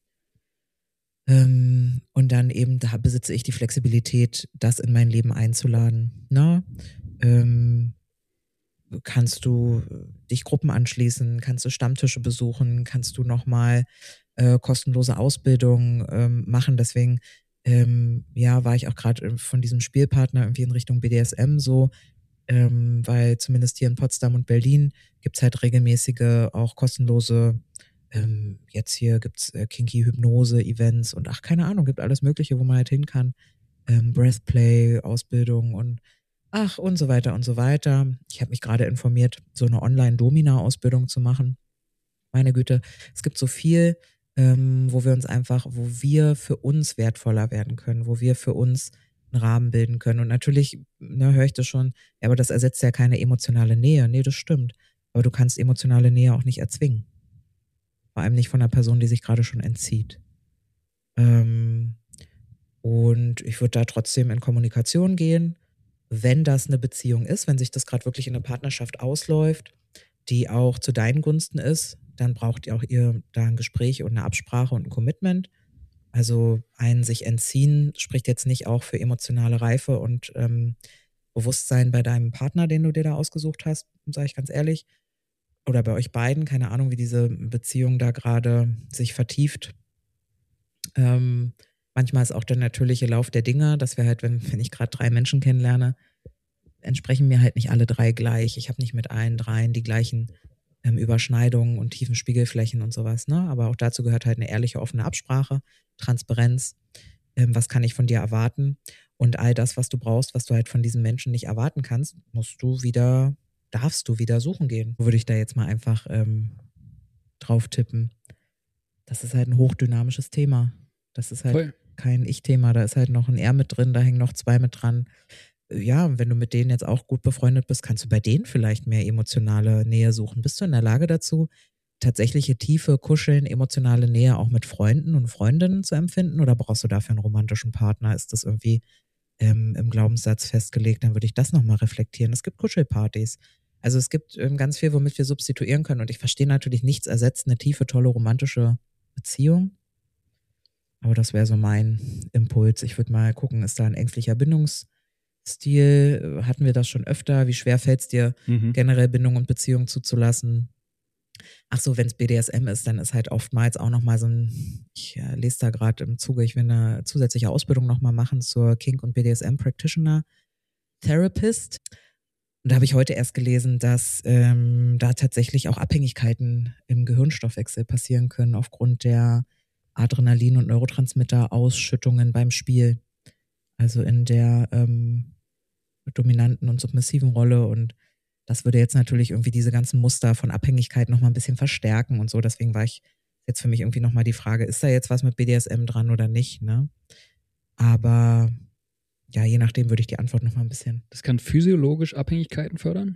Und dann eben, da besitze ich die Flexibilität, das in mein Leben einzuladen. Ne? Kannst du dich Gruppen anschließen, kannst du Stammtische besuchen, kannst du nochmal kostenlose Ausbildung machen. Deswegen ja, war ich auch gerade von diesem Spielpartner irgendwie in Richtung BDSM so, weil zumindest hier in Potsdam und Berlin gibt's halt regelmäßige, auch kostenlose, jetzt hier gibt's Kinky Hypnose Events und ach, keine Ahnung, gibt alles Mögliche, wo man halt hin kann. Breathplay, Ausbildung und ach und so weiter und so weiter. Ich habe mich gerade informiert, so eine Online-Domina-Ausbildung zu machen. Meine Güte, es gibt so viel, wo wir uns einfach, wo wir für uns wertvoller werden können, wo wir für uns einen Rahmen bilden können. Und natürlich, ne, höre ich das schon, ja, aber das ersetzt ja keine emotionale Nähe. Nee, das stimmt. Aber du kannst emotionale Nähe auch nicht erzwingen. Vor allem nicht von einer Person, die sich gerade schon entzieht. Ähm, und ich würde da trotzdem in Kommunikation gehen, wenn das eine Beziehung ist, wenn sich das gerade wirklich in eine Partnerschaft ausläuft, die auch zu deinen Gunsten ist, dann braucht ihr auch ihr da ein Gespräch und eine Absprache und ein Commitment. Also ein sich entziehen spricht jetzt nicht auch für emotionale Reife und Bewusstsein bei deinem Partner, den du dir da ausgesucht hast, sage ich ganz ehrlich. Oder bei euch beiden, keine Ahnung, wie diese Beziehung da gerade sich vertieft. Manchmal ist auch der natürliche Lauf der Dinge, dass wir halt, wenn ich gerade 3 Menschen kennenlerne, entsprechen mir halt nicht alle 3 gleich. Ich habe nicht mit allen 3 die gleichen Überschneidungen und tiefen Spiegelflächen und sowas, ne? Aber auch dazu gehört halt eine ehrliche, offene Absprache, Transparenz. Was kann ich von dir erwarten? Und all das, was du brauchst, was du halt von diesen Menschen nicht erwarten kannst, darfst du wieder suchen gehen. Würde ich da jetzt mal einfach drauf tippen. Das ist halt ein hochdynamisches Thema. Das ist halt Voll. kein Ich-Thema. Da ist halt noch ein Er mit drin, da hängen noch 2 mit dran. Ja, und wenn du mit denen jetzt auch gut befreundet bist, kannst du bei denen vielleicht mehr emotionale Nähe suchen. Bist du in der Lage dazu, tatsächliche tiefe Kuscheln, emotionale Nähe auch mit Freunden und Freundinnen zu empfinden? Oder brauchst du dafür einen romantischen Partner? Ist das irgendwie im Glaubenssatz festgelegt? Dann würde ich das nochmal reflektieren. Es gibt Kuschelpartys. Also es gibt ganz viel, womit wir substituieren können. Und ich verstehe natürlich, nichts ersetzt eine tiefe, tolle, romantische Beziehung. Aber das wäre so mein Impuls. Ich würde mal gucken, ist da ein ängstlicher Bindungsstil? Hatten wir das schon öfter? Wie schwer fällt es dir, generell Bindung und Beziehung zuzulassen? Ach so, wenn es BDSM ist, dann ist halt oftmals auch nochmal so ein, ich lese da gerade im Zuge, ich will eine zusätzliche Ausbildung nochmal machen zur Kink- und BDSM-Practitioner Therapist. Und da habe ich heute erst gelesen, dass da tatsächlich auch Abhängigkeiten im Gehirnstoffwechsel passieren können aufgrund der Adrenalin- und Neurotransmitter-Ausschüttungen beim Spiel. Also in der dominanten und submissiven Rolle. Und das würde jetzt natürlich irgendwie diese ganzen Muster von Abhängigkeit nochmal ein bisschen verstärken und so. Deswegen war ich jetzt für mich irgendwie nochmal die Frage, ist da jetzt was mit BDSM dran oder nicht, ne? Aber ja, je nachdem würde ich die Antwort nochmal ein bisschen Das kann physiologisch Abhängigkeiten fördern?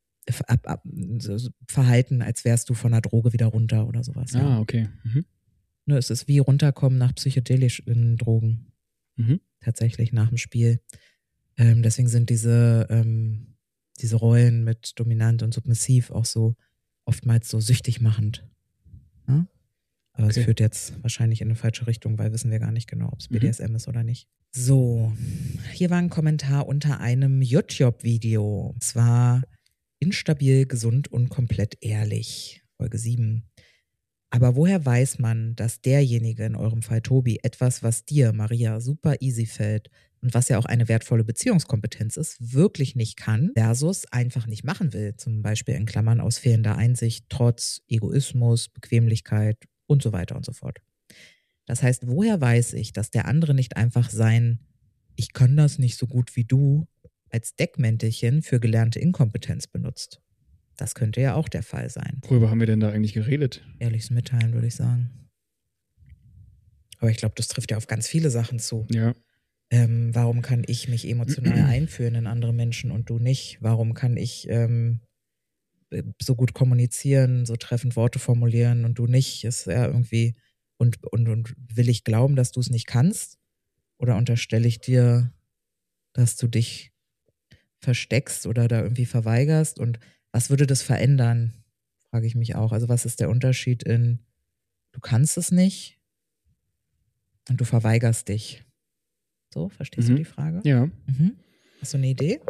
Verhalten, als wärst du von der Droge wieder runter oder sowas. Ja. Ah, okay. Ne, es ist wie runterkommen nach psychedelischen Drogen. Tatsächlich nach dem Spiel. Deswegen sind diese Rollen mit dominant und submissiv auch so oftmals so süchtig machend. Ja? Aber es führt jetzt wahrscheinlich in eine falsche Richtung, weil wissen wir gar nicht genau, ob es BDSM ist oder nicht. So, hier war ein Kommentar unter einem YouTube-Video. Es war instabil, gesund und komplett ehrlich. Folge 7. Aber woher weiß man, dass derjenige, in eurem Fall Tobi, etwas, was dir, Maria, super easy fällt und was ja auch eine wertvolle Beziehungskompetenz ist, wirklich nicht kann, versus einfach nicht machen will? Zum Beispiel in Klammern aus fehlender Einsicht, Trotz, Egoismus, Bequemlichkeit und so weiter und so fort. Das heißt, woher weiß ich, dass der andere nicht einfach sein Ich kann das nicht so gut wie du als Deckmäntelchen für gelernte Inkompetenz benutzt? Das könnte ja auch der Fall sein. Worüber haben wir denn da eigentlich geredet? Ehrliches Mitteilen, würde ich sagen. Aber ich glaube, das trifft ja auf ganz viele Sachen zu. Ja. Warum kann ich mich emotional einfühlen in andere Menschen und du nicht? Warum kann ich so gut kommunizieren, so treffend Worte formulieren und du nicht? Ist ja irgendwie, und will ich glauben, dass du es nicht kannst? Oder unterstelle ich dir, dass du dich versteckst oder da irgendwie verweigerst? Und was würde das verändern? Frage ich mich auch. Also was ist der Unterschied in, du kannst es nicht und du verweigerst dich? So, verstehst du die Frage? Ja. Mhm. Hast du eine Idee?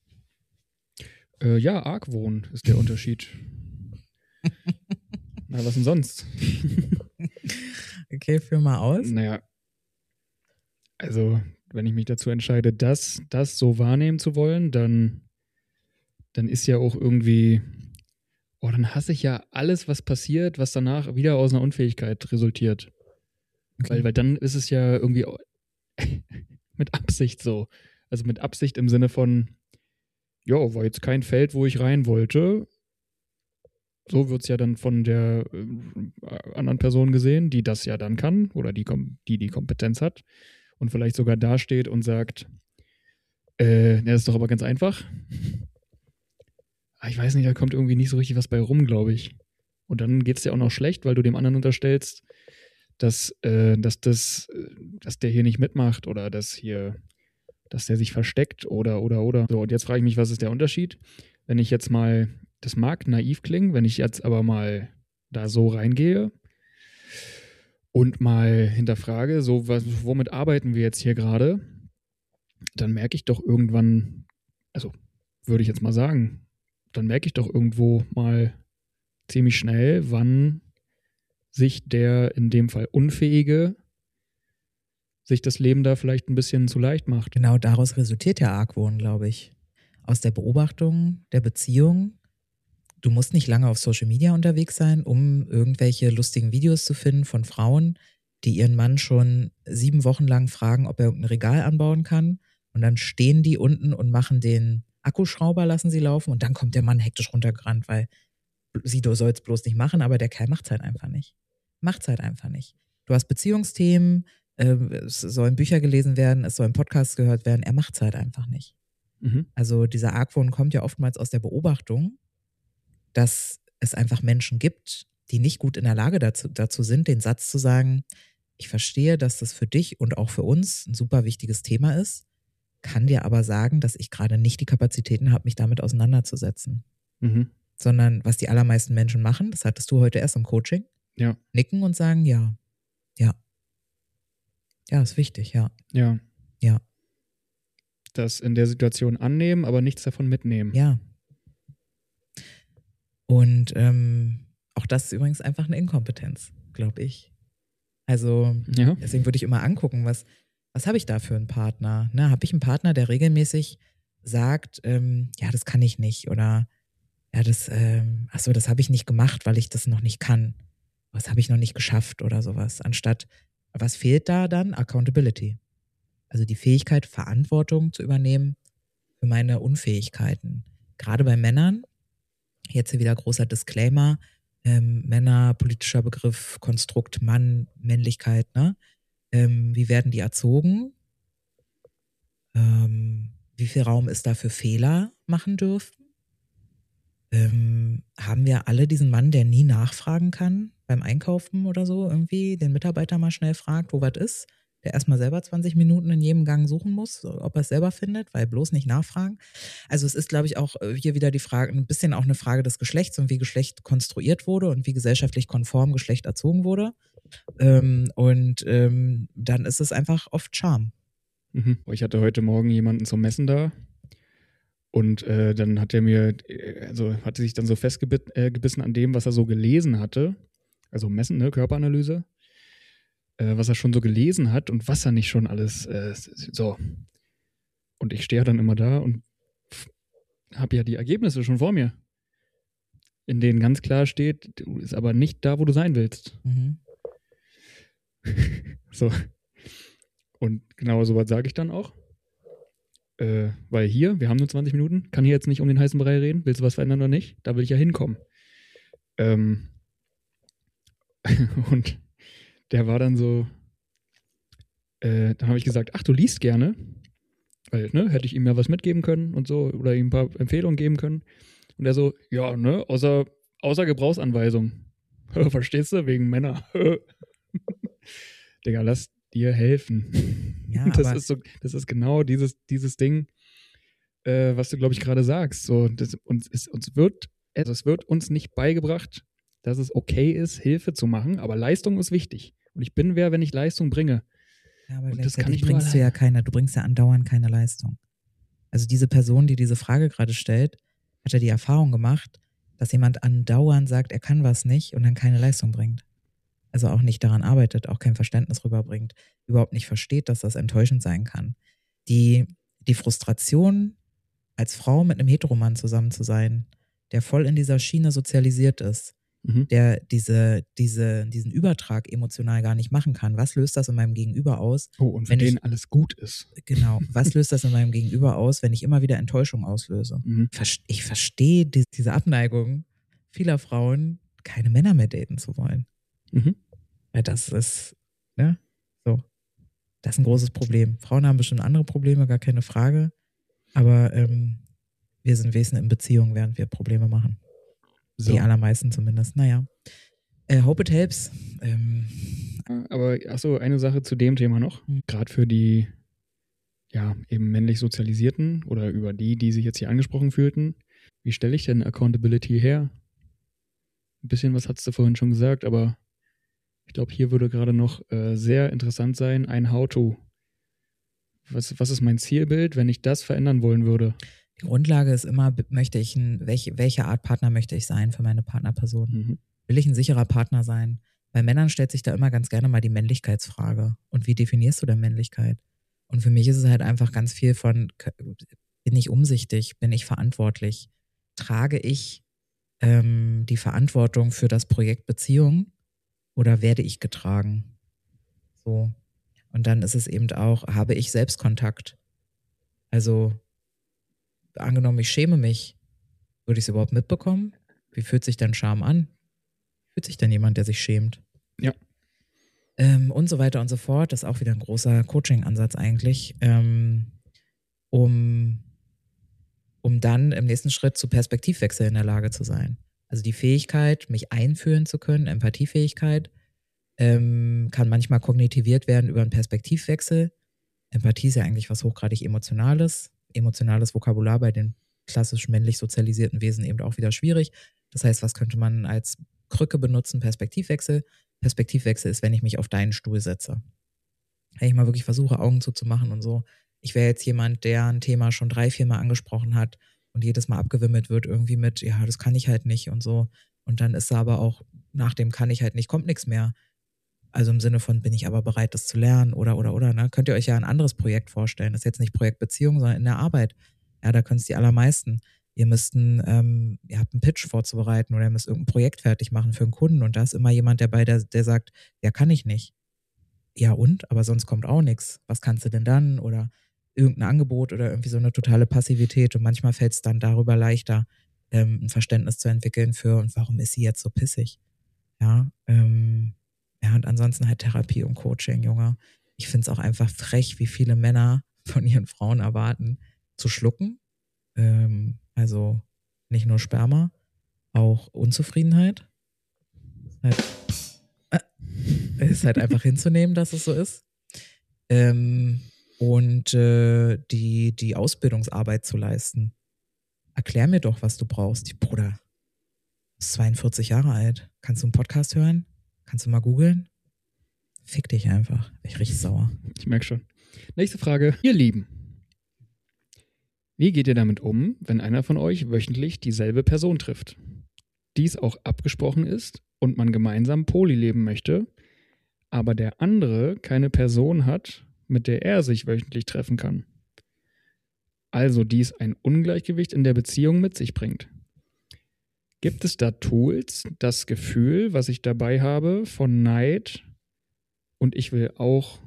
Ja, Argwohn ist der Unterschied. Na, was denn sonst? Okay, führ mal aus. Naja, also wenn ich mich dazu entscheide, das so wahrnehmen zu wollen, dann ist ja auch irgendwie, dann hasse ich ja alles, was passiert, was danach wieder aus einer Unfähigkeit resultiert. Okay. Weil dann ist es ja irgendwie mit Absicht so. Also mit Absicht im Sinne von, ja, war jetzt kein Feld, wo ich rein wollte. So wird es ja dann von der anderen Person gesehen, die das ja dann kann oder die Kompetenz hat und vielleicht sogar dasteht und sagt, das ist doch aber ganz einfach. Ich weiß nicht, da kommt irgendwie nicht so richtig was bei rum, glaube ich. Und dann geht es dir auch noch schlecht, weil du dem anderen unterstellst, dass der hier nicht mitmacht oder dass der sich versteckt oder. So, und jetzt frage ich mich, was ist der Unterschied? Wenn ich jetzt mal, das mag naiv klingen, wenn ich jetzt aber mal da so reingehe und mal hinterfrage, so, womit arbeiten wir jetzt hier gerade, dann merke ich doch irgendwann, also würde ich jetzt mal sagen, dann merke ich doch irgendwo mal ziemlich schnell, wann sich der in dem Fall Unfähige sich das Leben da vielleicht ein bisschen zu leicht macht. Genau daraus resultiert ja Argwohn, glaube ich. Aus der Beobachtung der Beziehung. Du musst nicht lange auf Social Media unterwegs sein, um irgendwelche lustigen Videos zu finden von Frauen, die ihren Mann schon 7 Wochen lang fragen, ob er irgendein Regal anbauen kann. Und dann stehen die unten und machen den Akkuschrauber, lassen sie laufen. Und dann kommt der Mann hektisch runtergerannt, weil sie soll es bloß nicht machen, aber der Kerl macht es halt einfach nicht. Macht's halt einfach nicht. Du hast Beziehungsthemen, es sollen Bücher gelesen werden, es sollen Podcasts gehört werden. Er macht's halt einfach nicht. Mhm. Also dieser Argwohn kommt ja oftmals aus der Beobachtung, dass es einfach Menschen gibt, die nicht gut in der Lage dazu sind, den Satz zu sagen, ich verstehe, dass das für dich und auch für uns ein super wichtiges Thema ist, kann dir aber sagen, dass ich gerade nicht die Kapazitäten habe, mich damit auseinanderzusetzen. Mhm. Sondern was die allermeisten Menschen machen, das hattest du heute erst im Coaching, Ja. nicken und sagen, ja. Ja, ist wichtig, ja. Ja. Ja. Das in der Situation annehmen, aber nichts davon mitnehmen. Ja. Und auch das ist übrigens einfach eine Inkompetenz, glaube ich. Also Ja. deswegen würde ich immer angucken, was habe ich da für einen Partner? Ne? Habe ich einen Partner, der regelmäßig sagt, ja, das kann ich nicht oder ja, das habe ich nicht gemacht, weil ich das noch nicht kann. Das habe ich noch nicht geschafft oder sowas. Anstatt, was fehlt da dann? Accountability. Also die Fähigkeit, Verantwortung zu übernehmen für meine Unfähigkeiten. Gerade bei Männern, jetzt hier wieder großer Disclaimer, Männer, politischer Begriff, Konstrukt Mann, Männlichkeit, ne? Wie werden die erzogen? Wie viel Raum ist da für Fehler machen dürfen? Haben wir alle diesen Mann, der nie nachfragen kann beim Einkaufen oder so, irgendwie den Mitarbeiter mal schnell fragt, wo was ist, der erstmal selber 20 Minuten in jedem Gang suchen muss, ob er es selber findet, weil bloß nicht nachfragen. Also es ist, glaube ich, auch hier wieder die Frage, ein bisschen auch eine Frage des Geschlechts und wie Geschlecht konstruiert wurde und wie gesellschaftlich konform Geschlecht erzogen wurde. Dann ist es einfach oft Scham. Mhm. Ich hatte heute Morgen jemanden zum Messen da. Und dann hat er hatte sich dann so festgebissen an dem, was er so gelesen hatte. Also Messen, ne, Körperanalyse. Was er schon so gelesen hat und was er nicht schon alles so. Und ich stehe dann immer da und habe ja die Ergebnisse schon vor mir. In denen ganz klar steht, du bist aber nicht da, wo du sein willst. Mhm. So. Und genau so was sage ich dann auch. Weil hier, wir haben nur 20 Minuten, kann hier jetzt nicht um den heißen Brei reden. Willst du was verändern oder nicht? Da will ich ja hinkommen. Und der war dann so, dann habe ich gesagt, ach, du liest gerne. Weil, ne, hätte ich ihm ja was mitgeben können und so oder ihm ein paar Empfehlungen geben können. Und er so, ja, ne, außer Gebrauchsanweisung. Verstehst du? Wegen Männer. Digga, lass dir helfen. Ja, das aber ist so, das ist genau dieses Ding, was du, glaube ich, gerade sagst. So, es wird uns nicht beigebracht, dass es okay ist, Hilfe zu machen, aber Leistung ist wichtig. Und ich bin wer, wenn ich Leistung bringe. Ja, aber Und das kann gleichzeitig ich nur bringst du ja du bringst ja andauernd keine Leistung. Also diese Person, die diese Frage gerade stellt, hat ja die Erfahrung gemacht, dass jemand andauernd sagt, er kann was nicht und dann keine Leistung bringt. Also auch nicht daran arbeitet, auch kein Verständnis rüberbringt, überhaupt nicht versteht, dass das enttäuschend sein kann. Die Frustration, als Frau mit einem Heteromann zusammen zu sein, der voll in dieser Schiene sozialisiert ist, der diesen Übertrag emotional gar nicht machen kann. Was löst das in meinem Gegenüber aus? Oh, und für den alles gut ist. Genau. Was löst das in meinem Gegenüber aus, wenn ich immer wieder Enttäuschung auslöse? Ich verstehe diese Abneigung vieler Frauen, keine Männer mehr daten zu wollen. Weil das ist, ne? So. Das ist ein großes Problem. Frauen haben bestimmt andere Probleme, gar keine Frage. Aber wir sind Wesen in Beziehung, während wir Probleme machen. So. Die allermeisten zumindest. Naja. Hope it helps. Aber achso, eine Sache zu dem Thema noch. Gerade für die, ja, eben männlich Sozialisierten oder über die sich jetzt hier angesprochen fühlten. Wie stelle ich denn Accountability her? Ein bisschen was hast du vorhin schon gesagt, aber ich glaube, hier würde gerade noch sehr interessant sein, ein How-to. Was ist mein Zielbild, wenn ich das verändern wollen würde? Die Grundlage ist immer, welche Art Partner möchte ich sein für meine Partnerperson? Will ich ein sicherer Partner sein? Bei Männern stellt sich da immer ganz gerne mal die Männlichkeitsfrage. Und wie definierst du denn Männlichkeit? Und für mich ist es halt einfach ganz viel von, bin ich umsichtig? Bin ich verantwortlich? Trage ich die Verantwortung für das Projekt Beziehung oder werde ich getragen? So. Und dann ist es eben auch, habe ich Selbstkontakt? Also, angenommen, ich schäme mich, würde ich es überhaupt mitbekommen? Wie fühlt sich denn Scham an? Fühlt sich denn jemand, der sich schämt? Ja. Und so weiter und so fort. Das ist auch wieder ein großer Coaching-Ansatz eigentlich, um dann im nächsten Schritt zu Perspektivwechsel in der Lage zu sein. Also die Fähigkeit, mich einfühlen zu können, Empathiefähigkeit, kann manchmal kognitiviert werden über einen Perspektivwechsel. Empathie ist ja eigentlich was hochgradig Emotionales. Emotionales Vokabular bei den klassisch männlich sozialisierten Wesen eben auch wieder schwierig. Das heißt, was könnte man als Krücke benutzen? Perspektivwechsel. Perspektivwechsel ist, wenn ich mich auf deinen Stuhl setze. Wenn ich mal wirklich versuche, Augen zuzumachen und so. Ich wäre jetzt jemand, der ein Thema schon 3-4 Mal angesprochen hat und jedes Mal abgewimmelt wird irgendwie mit, ja, das kann ich halt nicht und so. Und dann ist da aber auch, nach dem kann ich halt nicht, kommt nichts mehr. Also im Sinne von, bin ich aber bereit, das zu lernen oder, ne? Könnt ihr euch ja ein anderes Projekt vorstellen. Das ist jetzt nicht Projekt Beziehung, sondern in der Arbeit. Ja, da können es die allermeisten. Ihr habt einen Pitch vorzubereiten oder ihr müsst irgendein Projekt fertig machen für einen Kunden und da ist immer jemand dabei, der sagt, ja, kann ich nicht. Ja und? Aber sonst kommt auch nichts. Was kannst du denn dann? Oder irgendein Angebot oder irgendwie so eine totale Passivität und manchmal fällt es dann darüber leichter, ein Verständnis zu entwickeln für, und warum ist sie jetzt so pissig? Ja, und ansonsten halt Therapie und Coaching, Junge. Ich finde es auch einfach frech, wie viele Männer von ihren Frauen erwarten, zu schlucken. Also nicht nur Sperma, auch Unzufriedenheit. Es ist halt einfach hinzunehmen, dass es so ist. Und die Ausbildungsarbeit zu leisten. Erklär mir doch, was du brauchst. Bruder, du bist 42 Jahre alt. Kannst du einen Podcast hören? Kannst du mal googeln? Fick dich einfach. Ich richtig sauer. Ich merke schon. Nächste Frage. Ihr Lieben, wie geht ihr damit um, wenn einer von euch wöchentlich dieselbe Person trifft? Dies auch abgesprochen ist und man gemeinsam Poly leben möchte, aber der andere keine Person hat, mit der er sich wöchentlich treffen kann. Also dies ein Ungleichgewicht in der Beziehung mit sich bringt. Gibt es da Tools, das Gefühl, was ich dabei habe, von Neid und ich will auch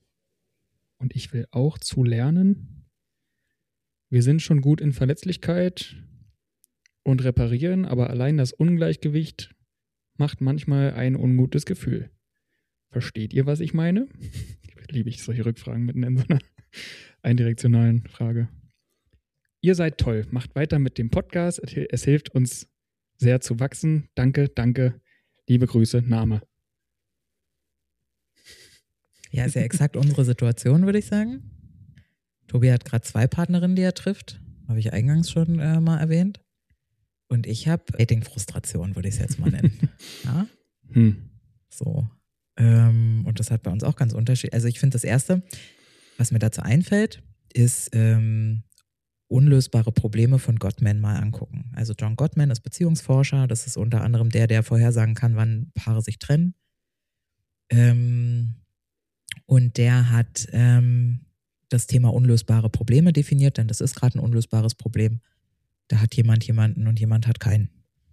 zu lernen? Wir sind schon gut in Verletzlichkeit und reparieren, aber allein das Ungleichgewicht macht manchmal ein ungutes Gefühl. Versteht ihr, was ich meine? Liebe ich solche Rückfragen mitten in so einer eindirektionalen Frage. Ihr seid toll. Macht weiter mit dem Podcast. Es hilft uns sehr zu wachsen. Danke, danke. Liebe Grüße, Name. Ja, ist ja exakt unsere Situation, würde ich sagen. Tobi hat gerade 2 Partnerinnen, die er trifft. Habe ich eingangs schon mal erwähnt. Und ich habe Dating-Frustration, würde ich es jetzt mal nennen. Ja? So. Und das hat bei uns auch ganz unterschiedlich. Also ich finde, das Erste, was mir dazu einfällt, ist unlösbare Probleme von Gottman mal angucken. Also John Gottman ist Beziehungsforscher. Das ist unter anderem der vorhersagen kann, wann Paare sich trennen. Und der hat das Thema unlösbare Probleme definiert, denn das ist gerade ein unlösbares Problem. Da hat jemand jemanden und jemand hat keinen.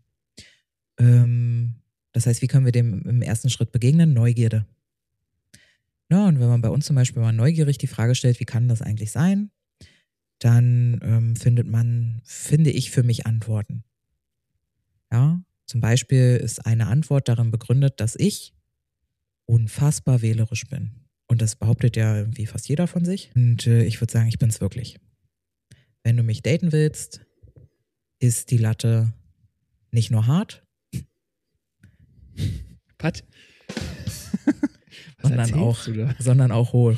Das heißt, wie können wir dem im ersten Schritt begegnen? Neugierde. Ja, und wenn man bei uns zum Beispiel mal neugierig die Frage stellt, wie kann das eigentlich sein, dann findet man, finde ich, für mich Antworten. Ja, zum Beispiel ist eine Antwort darin begründet, dass ich unfassbar wählerisch bin. Und das behauptet ja irgendwie fast jeder von sich. Und ich würde sagen, ich bin es wirklich. Wenn du mich daten willst, ist die Latte nicht nur hart, Was? sondern auch hoch.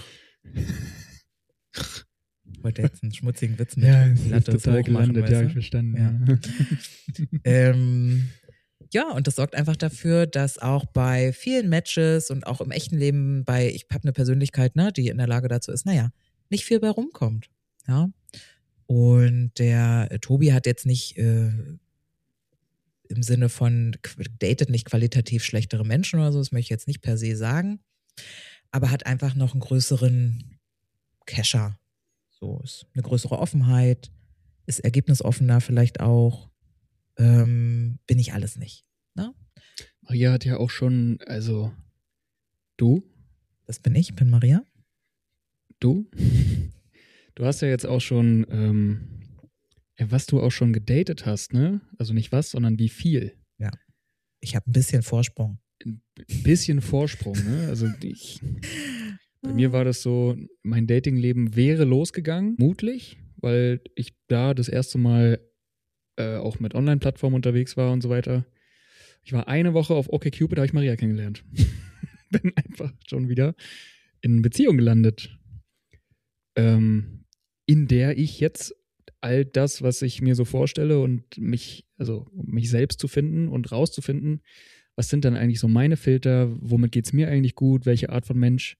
Ich wollte jetzt einen schmutzigen Witz mit die Latte ist total gelandet, ja, ich verstanden. Ja. Ja, und das sorgt einfach dafür, dass auch bei vielen Matches und auch im echten Leben ich habe eine Persönlichkeit, ne, die in der Lage dazu ist, nicht viel bei rumkommt. Ja. Und der Tobi hat jetzt nicht im Sinne von datet nicht qualitativ schlechtere Menschen oder so, das möchte ich jetzt nicht per se sagen, aber hat einfach noch einen größeren Kescher. So ist eine größere Offenheit, ist ergebnisoffener vielleicht auch. Bin ich alles nicht. Ne? Maria hat ja auch schon, also du? Das bin ich bin Maria. Du? Du hast ja jetzt auch schon, was du auch schon gedatet hast, ne? Also nicht was, sondern wie viel. Ja. Ich habe ein bisschen Vorsprung. Ein bisschen Vorsprung, ne? Also bei mir war das so, mein Datingleben wäre losgegangen, mutlich, weil ich da das erste Mal auch mit Online-Plattformen unterwegs war und so weiter. Ich war eine Woche auf OkCupid, da habe ich Maria kennengelernt. Bin einfach schon wieder in Beziehung gelandet, in der ich jetzt all das, was ich mir so vorstelle und mich selbst zu finden und rauszufinden, was sind dann eigentlich so meine Filter, womit geht es mir eigentlich gut, welche Art von Mensch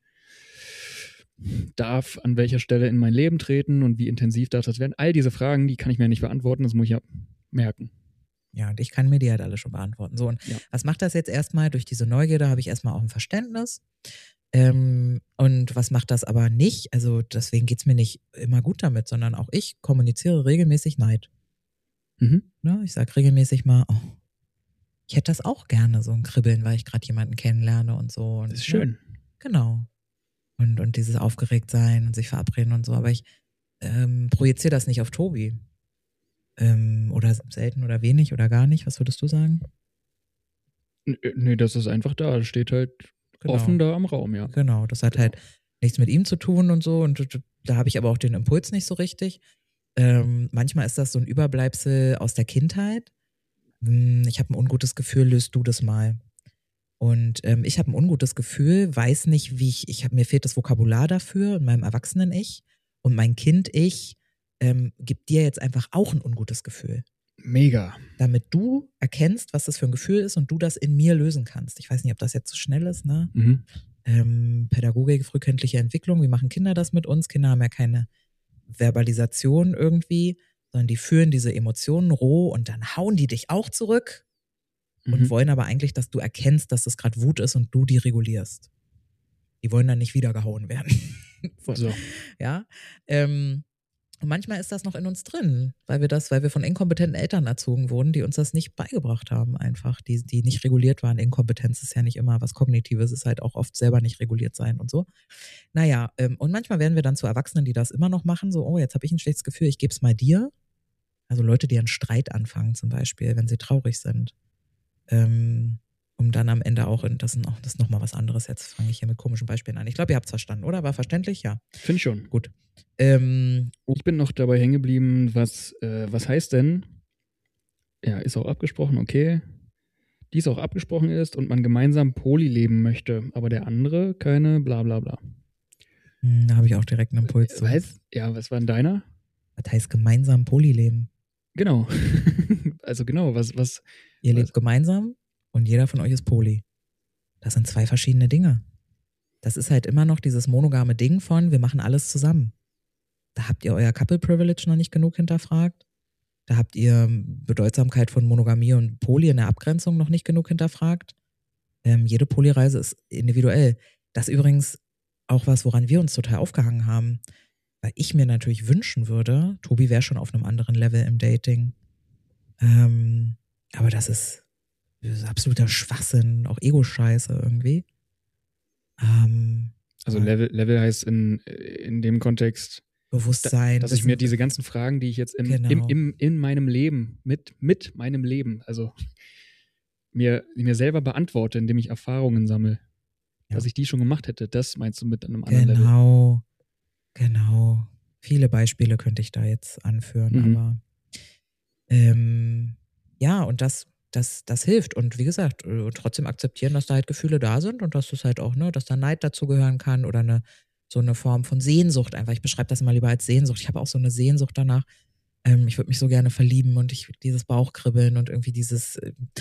darf an welcher Stelle in mein Leben treten und wie intensiv darf das werden. All diese Fragen, die kann ich mir nicht beantworten, das muss ich ja merken. Ja, und ich kann mir die halt alle schon beantworten. So, und was macht das jetzt erstmal? Durch diese Neugierde habe ich erstmal auch ein Verständnis. Und was macht das aber nicht? Also deswegen geht es mir nicht immer gut damit, sondern auch ich kommuniziere regelmäßig Neid. Mhm. Ne? Ich sage regelmäßig mal, oh, ich hätte das auch gerne, so ein Kribbeln, weil ich gerade jemanden kennenlerne und so. Und, das ist schön. Genau. Und dieses Aufgeregtsein und sich verabreden und so. Aber ich projiziere das nicht auf Tobi. Oder selten oder wenig oder gar nicht. Was würdest du sagen? Nee, das ist einfach da. Das steht halt offen da am Raum, ja. Genau, das hat halt nichts mit ihm zu tun und so. Und da habe ich aber auch den Impuls nicht so richtig. Manchmal ist das so ein Überbleibsel aus der Kindheit. Ich habe ein ungutes Gefühl, löst du das mal. Und ich habe ein ungutes Gefühl, weiß nicht, wie mir fehlt das Vokabular dafür in meinem Erwachsenen-Ich. Und mein Kind-Ich gibt dir jetzt einfach auch ein ungutes Gefühl. Mega. Damit du erkennst, was das für ein Gefühl ist und du das in mir lösen kannst. Ich weiß nicht, ob das jetzt zu schnell ist, ne? Mhm. Pädagogik, frühkindliche Entwicklung, wie machen Kinder das mit uns? Kinder haben ja keine Verbalisation irgendwie, sondern die fühlen diese Emotionen roh und dann hauen die dich auch zurück und wollen aber eigentlich, dass du erkennst, dass das gerade Wut ist und du die regulierst. Die wollen dann nicht wieder gehauen werden. So. Ja. Und manchmal ist das noch in uns drin, weil wir von inkompetenten Eltern erzogen wurden, die uns das nicht beigebracht haben einfach, die nicht reguliert waren. Inkompetenz ist ja nicht immer was Kognitives, ist halt auch oft selber nicht reguliert sein und so. Naja, und manchmal werden wir dann zu Erwachsenen, die das immer noch machen, so, oh, jetzt habe ich ein schlechtes Gefühl, ich gebe es mal dir. Also Leute, die einen Streit anfangen zum Beispiel, wenn sie traurig sind. um dann am Ende auch das ist nochmal was anderes. Jetzt fange ich hier mit komischen Beispielen an. Ich glaube, ihr habt es verstanden, oder? War verständlich? Ja. Finde ich schon. Gut. Ich bin noch dabei hängen geblieben, was heißt denn, ja, ist auch abgesprochen, okay, dies auch abgesprochen ist und man gemeinsam poly leben möchte, aber der andere keine bla bla bla. Da habe ich auch direkt einen Impuls zu. Was war denn deiner? Was heißt gemeinsam poly leben? Genau. Also genau, was? Ihr lebt gemeinsam und jeder von euch ist poly. Das sind zwei verschiedene Dinge. Das ist halt immer noch dieses monogame Ding von, wir machen alles zusammen. Da habt ihr euer Couple Privilege noch nicht genug hinterfragt. Da habt ihr Bedeutsamkeit von Monogamie und Poly in der Abgrenzung noch nicht genug hinterfragt. Jede Polyreise ist individuell. Das ist übrigens auch was, woran wir uns total aufgehangen haben. Weil ich mir natürlich wünschen würde, Tobi wäre schon auf einem anderen Level im Dating. Aber das ist absoluter Schwachsinn, auch Ego-Scheiße irgendwie. Also Level heißt in dem Kontext Bewusstsein. Dass ich mir diese ganzen Fragen, die ich jetzt in meinem Leben, mit meinem Leben, also mir selber beantworte, indem ich Erfahrungen sammle, dass ich die schon gemacht hätte, das meinst du mit einem anderen Level? Genau. Viele Beispiele könnte ich da jetzt anführen, aber ja, und das hilft. Und wie gesagt, trotzdem akzeptieren, dass da halt Gefühle da sind und dass es halt auch, ne, dass da Neid dazugehören kann oder so eine Form von Sehnsucht einfach. Ich beschreibe das immer lieber als Sehnsucht. Ich habe auch so eine Sehnsucht danach. Ich würde mich so gerne verlieben und dieses Bauchkribbeln und irgendwie dieses,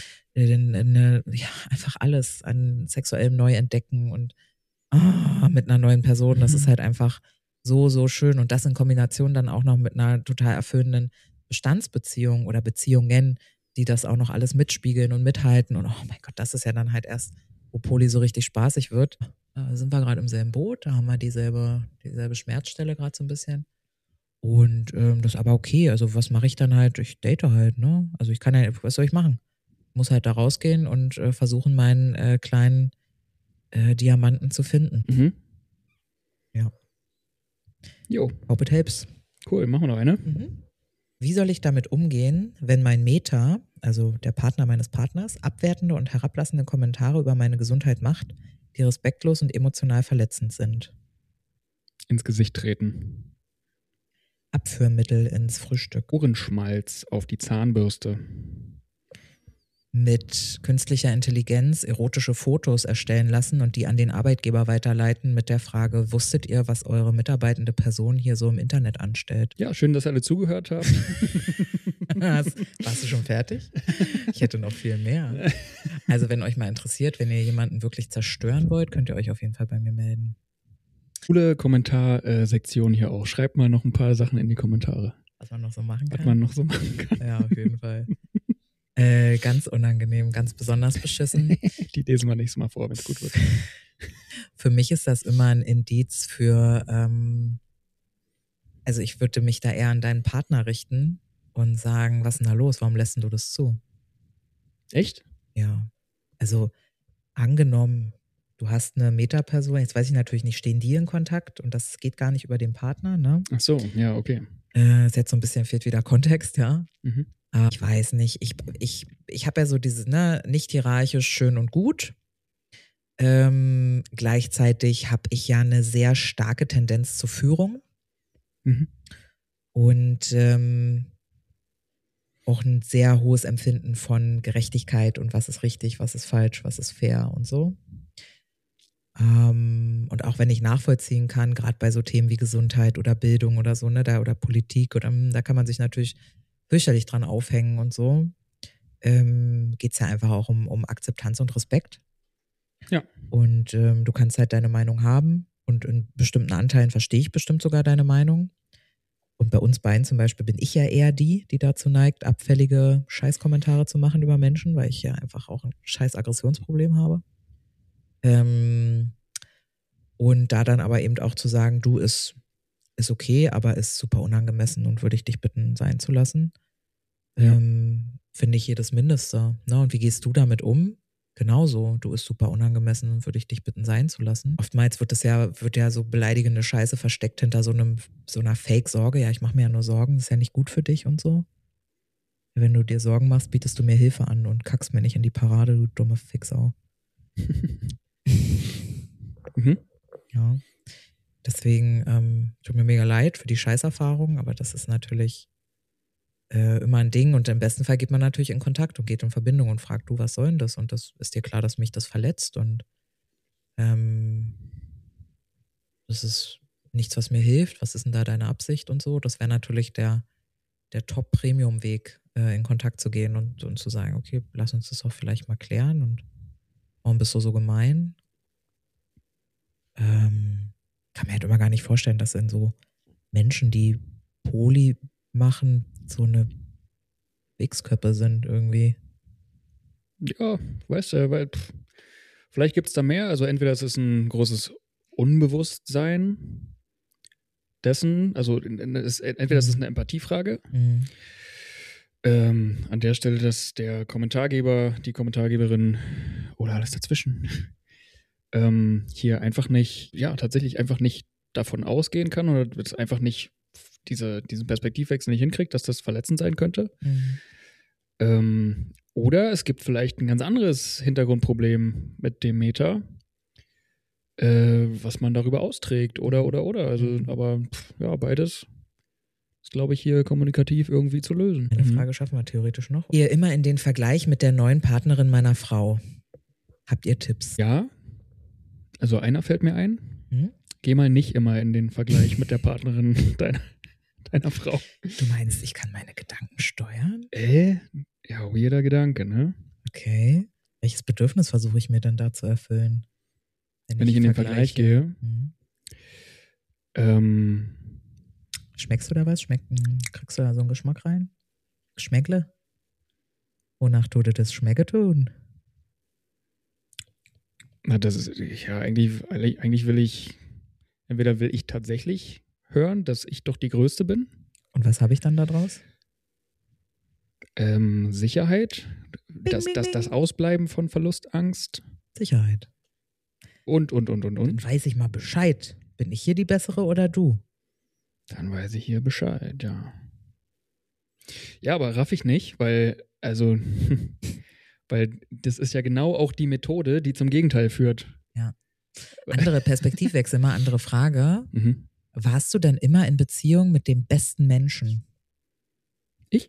einfach alles an sexuellem Neuentdecken und mit einer neuen Person. Das ist halt einfach so, so schön. Und das in Kombination dann auch noch mit einer total erfüllenden Bestandsbeziehung oder Beziehungen, die das auch noch alles mitspiegeln und mithalten. Und oh mein Gott, das ist ja dann halt erst, wo Poly so richtig spaßig wird. Sind wir gerade im selben Boot, da haben wir dieselbe Schmerzstelle gerade so ein bisschen. Und das ist aber okay. Also was mache ich dann halt? Ich date halt, ne? Also ich kann ja, was soll ich machen? Ich muss halt da rausgehen und versuchen, meinen kleinen Diamanten zu finden. Mhm. Ja. Jo. Hope it helps. Cool, machen wir noch eine. Wie soll ich damit umgehen, wenn mein Meta, also der Partner meines Partners, abwertende und herablassende Kommentare über meine Gesundheit macht, die respektlos und emotional verletzend sind? Ins Gesicht treten. Abführmittel ins Frühstück. Ohrenschmalz auf die Zahnbürste. Mit künstlicher Intelligenz erotische Fotos erstellen lassen und die an den Arbeitgeber weiterleiten mit der Frage, wusstet ihr, was eure mitarbeitende Person hier so im Internet anstellt? Ja, schön, dass alle zugehört haben. Warst du schon fertig? Ich hätte noch viel mehr. Also wenn euch mal interessiert, wenn ihr jemanden wirklich zerstören wollt, könnt ihr euch auf jeden Fall bei mir melden. Coole Kommentarsektion hier auch. Schreibt mal noch ein paar Sachen in die Kommentare. Was man noch so machen kann. Ja, auf jeden Fall. Ganz unangenehm, ganz besonders beschissen. Die lesen wir nächstes Mal vor, wenn es gut wird. Für mich ist das immer ein Indiz für, also ich würde mich da eher an deinen Partner richten und sagen, was ist denn da los? Warum lässt du das zu? Echt? Ja. Also angenommen, du hast eine Metaperson, jetzt weiß ich natürlich nicht, stehen die in Kontakt und das geht gar nicht über den Partner, ne? Ach so, ja, okay. Ist jetzt so ein bisschen, fehlt wieder Kontext, ja. Ich weiß nicht, ich habe ja so diese, ne, nicht hierarchisch schön und gut. Gleichzeitig habe ich ja eine sehr starke Tendenz zur Führung. Und auch ein sehr hohes Empfinden von Gerechtigkeit und was ist richtig, was ist falsch, was ist fair und so. Und auch wenn ich nachvollziehen kann, gerade bei so Themen wie Gesundheit oder Bildung oder so, ne, oder Politik, oder da kann man sich natürlich fürchterlich dran aufhängen und so, geht es ja einfach auch um Akzeptanz und Respekt. Ja. Und du kannst halt deine Meinung haben und in bestimmten Anteilen verstehe ich bestimmt sogar deine Meinung. Und bei uns beiden zum Beispiel bin ich ja eher die dazu neigt, abfällige Scheißkommentare zu machen über Menschen, weil ich ja einfach auch ein scheiß Aggressionsproblem habe. Und da dann aber eben auch zu sagen, du ist okay, aber ist super unangemessen und würde ich dich bitten, sein zu lassen. Ja. Finde ich hier das Mindeste. Ne? Und wie gehst du damit um? Genauso, du ist super unangemessen und würde ich dich bitten, sein zu lassen. Oftmals wird ja so beleidigende Scheiße versteckt hinter so einer Fake-Sorge. Ja, ich mache mir ja nur Sorgen, das ist ja nicht gut für dich und so. Wenn du dir Sorgen machst, bietest du mir Hilfe an und kackst mir nicht in die Parade, du dumme Fixau. Mhm. Ja. Deswegen tut mir mega leid für die Scheißerfahrung, aber das ist natürlich immer ein Ding und im besten Fall geht man natürlich in Kontakt und geht in Verbindung und fragt, du, was soll denn das? Und das ist dir klar, dass mich das verletzt und das ist nichts, was mir hilft. Was ist denn da deine Absicht und so? Das wäre natürlich der Top-Premium-Weg, in Kontakt zu gehen und zu sagen, okay, lass uns das doch vielleicht mal klären und warum bist du so gemein? Kann mir halt immer gar nicht vorstellen, dass in so Menschen, die Poli machen, so eine Wichsköppe sind irgendwie. Ja, weißt du, weil vielleicht gibt es da mehr. Also entweder es ist ein großes Unbewusstsein dessen, also entweder es ist eine Empathiefrage. Mhm. An der Stelle, dass der Kommentargeber, die Kommentargeberin oder alles dazwischen hier einfach nicht, ja, tatsächlich einfach nicht davon ausgehen kann oder es einfach nicht diesen Perspektivwechsel nicht hinkriegt, dass das verletzend sein könnte. Oder es gibt vielleicht ein ganz anderes Hintergrundproblem mit dem Meta, was man darüber austrägt oder. Also, aber ja, beides ist, glaube ich, hier kommunikativ irgendwie zu lösen. Eine Frage schaffen wir theoretisch noch. Ihr immer in den Vergleich mit der neuen Partnerin meiner Frau. Habt ihr Tipps? Ja, also einer fällt mir ein. Hm? Geh mal nicht immer in den Vergleich mit der Partnerin deiner Frau. Du meinst, ich kann meine Gedanken steuern? Ja, weirder Gedanke, ne? Okay. Welches Bedürfnis versuche ich mir dann da zu erfüllen? Wenn ich in den Vergleich gehe. Schmeckst du da was? Kriegst du da so einen Geschmack rein? Geschmäckle? Wonach tut das Schmecke tun? Na, das ist, ja, eigentlich will ich tatsächlich hören, dass ich doch die Größte bin. Und was habe ich dann da draus? Sicherheit, Bing, bing, das bing. Ausbleiben von Verlustangst. Sicherheit. Und. Dann weiß ich mal Bescheid. Bin ich hier die Bessere oder du? Dann weiß ich hier Bescheid, ja. Ja, aber raff ich nicht, weil das ist ja genau auch die Methode, die zum Gegenteil führt. Ja. Andere Perspektivwechsel, mal andere Frage. Mhm. Warst du denn immer in Beziehung mit dem besten Menschen? Ich?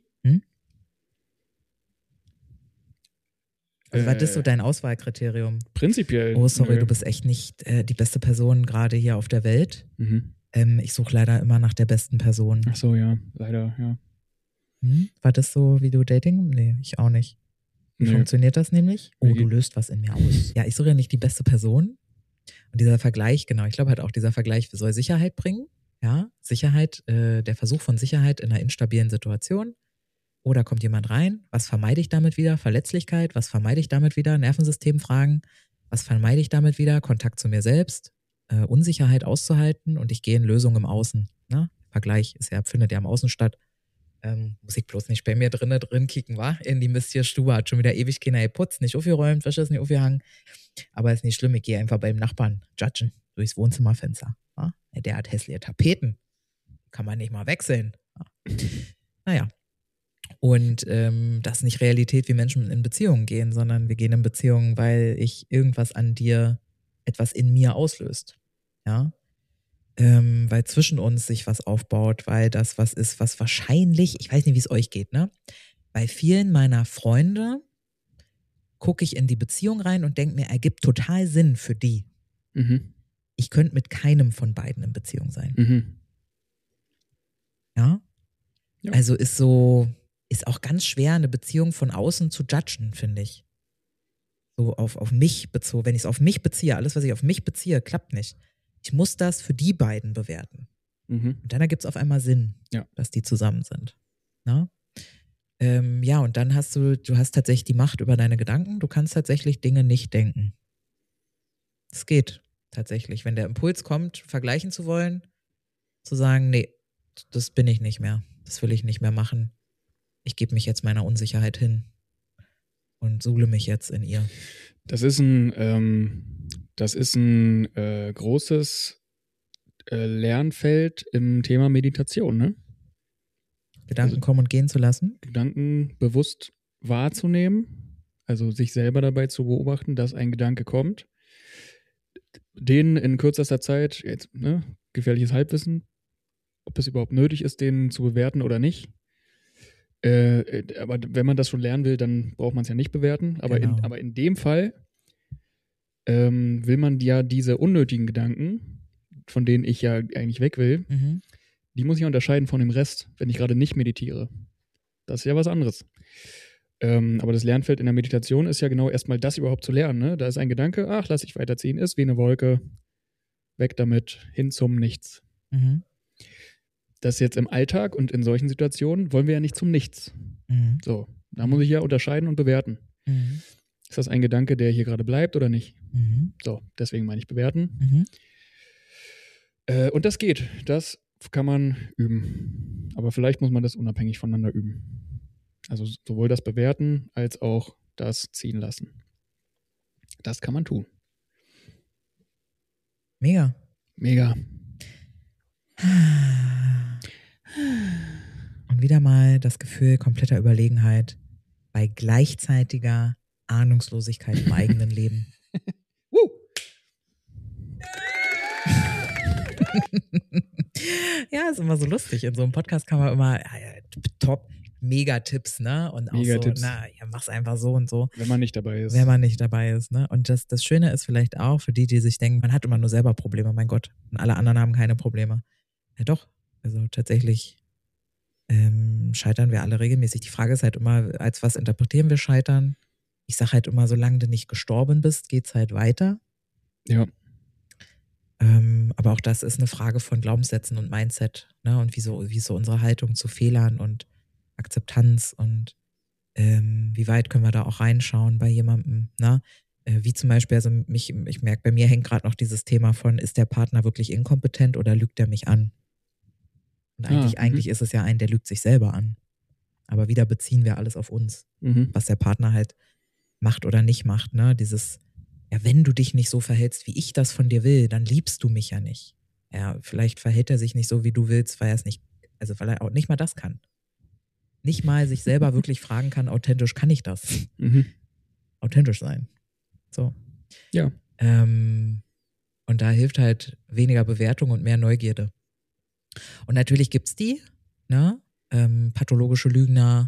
Also war das so dein Auswahlkriterium? Prinzipiell. Oh, sorry, du bist echt nicht die beste Person gerade hier auf der Welt. Ich suche leider immer nach der besten Person. Ach so, ja, leider, ja. War das so wie du Dating? Nee, ich auch nicht. Wie funktioniert das nämlich? Oh, du löst was in mir aus. Ja, ich suche ja nicht die beste Person. Und dieser Vergleich, genau, ich glaube halt auch dieser Vergleich soll Sicherheit bringen. Ja, Sicherheit, der Versuch von Sicherheit in einer instabilen Situation. Oder kommt jemand rein? Was vermeide ich damit wieder? Verletzlichkeit. Was vermeide ich damit wieder? Nervensystemfragen. Was vermeide ich damit wieder? Kontakt zu mir selbst. Unsicherheit auszuhalten und ich gehe in Lösungen im Außen. Ne? Vergleich findet ja im Außen statt. Muss ich bloß nicht bei mir drin kicken, wa? In die Mistierstube hat schon wieder ewig keiner geputzt, nicht aufgeräumt, Wäsche ist nicht aufgehangen. Aber ist nicht schlimm, ich gehe einfach beim Nachbarn judgen durchs Wohnzimmerfenster. Wa? Der hat hässliche Tapeten. Kann man nicht mal wechseln. Wa? Naja. Und das ist nicht Realität, wie Menschen in Beziehungen gehen, sondern wir gehen in Beziehungen, weil ich irgendwas an dir, etwas in mir auslöst. Ja. Weil zwischen uns sich was aufbaut, weil das was ist, was wahrscheinlich, ich weiß nicht, wie es euch geht, ne? Bei vielen meiner Freunde gucke ich in die Beziehung rein und denke mir, ergibt total Sinn für die. Ich könnte mit keinem von beiden in Beziehung sein. Ja? Also ist auch ganz schwer, eine Beziehung von außen zu judgen, finde ich. So auf mich bezogen. Wenn ich es auf mich beziehe, alles, was ich auf mich beziehe, klappt nicht. Ich muss das für die beiden bewerten. Und dann ergibt es auf einmal Sinn, dass die zusammen sind. Na? Ja, und dann hast du hast tatsächlich die Macht über deine Gedanken. Du kannst tatsächlich Dinge nicht denken. Es geht tatsächlich. Wenn der Impuls kommt, vergleichen zu wollen, zu sagen, nee, das bin ich nicht mehr. Das will ich nicht mehr machen. Ich gebe mich jetzt meiner Unsicherheit hin und suhle mich jetzt in ihr. Das ist ein großes Lernfeld im Thema Meditation, ne? Gedanken kommen und gehen zu lassen. Gedanken bewusst wahrzunehmen, also sich selber dabei zu beobachten, dass ein Gedanke kommt, den in kürzester Zeit, jetzt, gefährliches Halbwissen, ob es überhaupt nötig ist, den zu bewerten oder nicht. Aber wenn man das schon lernen will, dann braucht man es ja nicht bewerten. Aber, Genau. aber in dem Fall will man ja diese unnötigen Gedanken, von denen ich ja eigentlich weg will, die muss ich unterscheiden von dem Rest, wenn ich gerade nicht meditiere. Das ist ja was anderes. Aber das Lernfeld in der Meditation ist ja genau erstmal das überhaupt zu lernen. Ne? Da ist ein Gedanke, ach, lass ich weiterziehen, ist wie eine Wolke, weg damit, hin zum Nichts. Das jetzt im Alltag und in solchen Situationen wollen wir ja nicht zum Nichts. So, da muss ich ja unterscheiden und bewerten. Ist das ein Gedanke, der hier gerade bleibt oder nicht? So, deswegen meine ich bewerten. Und das geht. Das kann man üben. Aber vielleicht muss man das unabhängig voneinander üben. Also sowohl das Bewerten als auch das Ziehen lassen. Das kann man tun. Mega. Mega. Und wieder mal das Gefühl kompletter Überlegenheit bei gleichzeitiger Ahnungslosigkeit im eigenen Leben. Ja, ist immer so lustig. In so einem Podcast kann man immer top Megatipps, ne? Und auch Megatipps. so, mach's einfach so und so. Wenn man nicht dabei ist. Wenn man nicht dabei ist, ne? Und das Schöne ist vielleicht auch für die sich denken, man hat immer nur selber Probleme, mein Gott. Und alle anderen haben keine Probleme. Ja doch, also tatsächlich scheitern wir alle regelmäßig. Die Frage ist halt immer, als was interpretieren wir Scheitern? Ich sage halt immer, solange du nicht gestorben bist, geht's halt weiter. Ja. Aber auch das ist eine Frage von Glaubenssätzen und Mindset, ne? Und wie so unsere Haltung zu Fehlern und Akzeptanz und wie weit können wir da auch reinschauen bei jemandem, ne? Wie zum Beispiel, also ich merke, bei mir hängt gerade noch dieses Thema von, ist der Partner wirklich inkompetent oder lügt er mich an? Und eigentlich ist es ja der lügt sich selber an. Aber wieder beziehen wir alles auf uns, was der Partner halt macht oder nicht macht, ne? Dieses, ja, wenn du dich nicht so verhältst, wie ich das von dir will, dann liebst du mich ja nicht. Ja, vielleicht verhält er sich nicht so, wie du willst, weil er es nicht, also weil er auch nicht mal das kann. Nicht mal sich selber wirklich fragen kann, authentisch kann ich das? Authentisch sein. So. Ja. Und da hilft halt weniger Bewertung und mehr Neugierde. Und natürlich gibt's die, ne? Pathologische Lügner,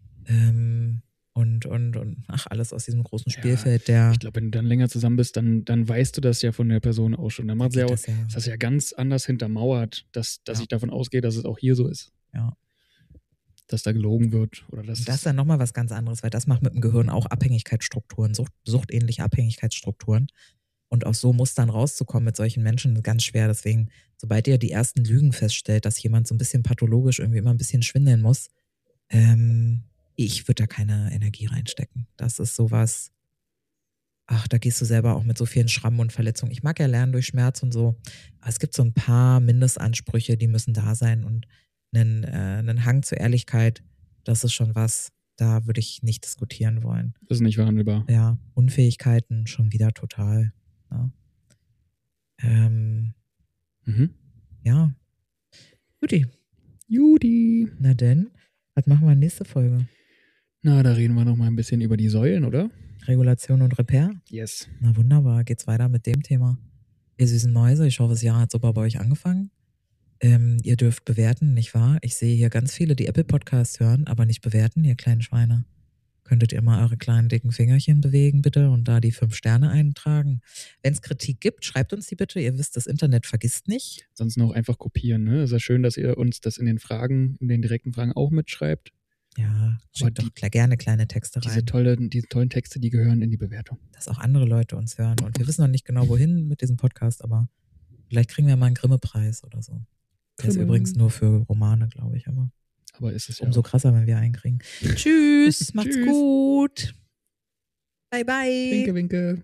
und alles aus diesem großen Spielfeld, der. Ich glaube, wenn du dann länger zusammen bist, dann weißt du das ja von der Person auch schon. Dann macht sie ja auch, das ist ja ganz anders hintermauert, dass ich davon ausgehe, dass es auch hier so ist. Ja. Dass da gelogen wird. Oder das ist dann nochmal was ganz anderes, weil das macht mit dem Gehirn auch Abhängigkeitsstrukturen, suchtähnliche Abhängigkeitsstrukturen. Und aus so Mustern rauszukommen mit solchen Menschen ist ganz schwer. Deswegen, sobald ihr die ersten Lügen feststellt, dass jemand so ein bisschen pathologisch irgendwie immer ein bisschen schwindeln muss, ich würde da keine Energie reinstecken. Das ist sowas, da gehst du selber auch mit so vielen Schrammen und Verletzungen. Ich mag ja lernen durch Schmerz und so, aber es gibt so ein paar Mindestansprüche, die müssen da sein und einen Hang zur Ehrlichkeit, das ist schon was, da würde ich nicht diskutieren wollen. Das ist nicht verhandelbar. Ja, Unfähigkeiten schon wieder total. Ja. Ja. Judy. Na denn, was machen wir nächste Folge? Na, da reden wir noch mal ein bisschen über die Säulen, oder? Regulation und Repair? Yes. Na wunderbar, geht's weiter mit dem Thema. Ihr süßen Mäuse, ich hoffe, das Jahr hat super bei euch angefangen. Ihr dürft bewerten, nicht wahr? Ich sehe hier ganz viele, die Apple-Podcasts hören, aber nicht bewerten, ihr kleinen Schweine. Könntet ihr mal eure kleinen dicken Fingerchen bewegen, bitte, und da die 5 Sterne eintragen. Wenn es Kritik gibt, schreibt uns die bitte. Ihr wisst, das Internet vergisst nicht. Sonst noch einfach kopieren, ne? Es ist ja schön, dass ihr uns das in den direkten Fragen auch mitschreibt. Ja, schreibt doch gerne kleine Texte rein. Diese tollen Texte, die gehören in die Bewertung. Dass auch andere Leute uns hören. Und wir wissen noch nicht genau, wohin mit diesem Podcast, aber vielleicht kriegen wir mal einen Grimme-Preis oder so. Der ist übrigens nur für Romane, glaube ich, aber ist es ja umso krasser, wenn wir einen kriegen. Tschüss, macht's gut. Bye, bye. Winke, winke.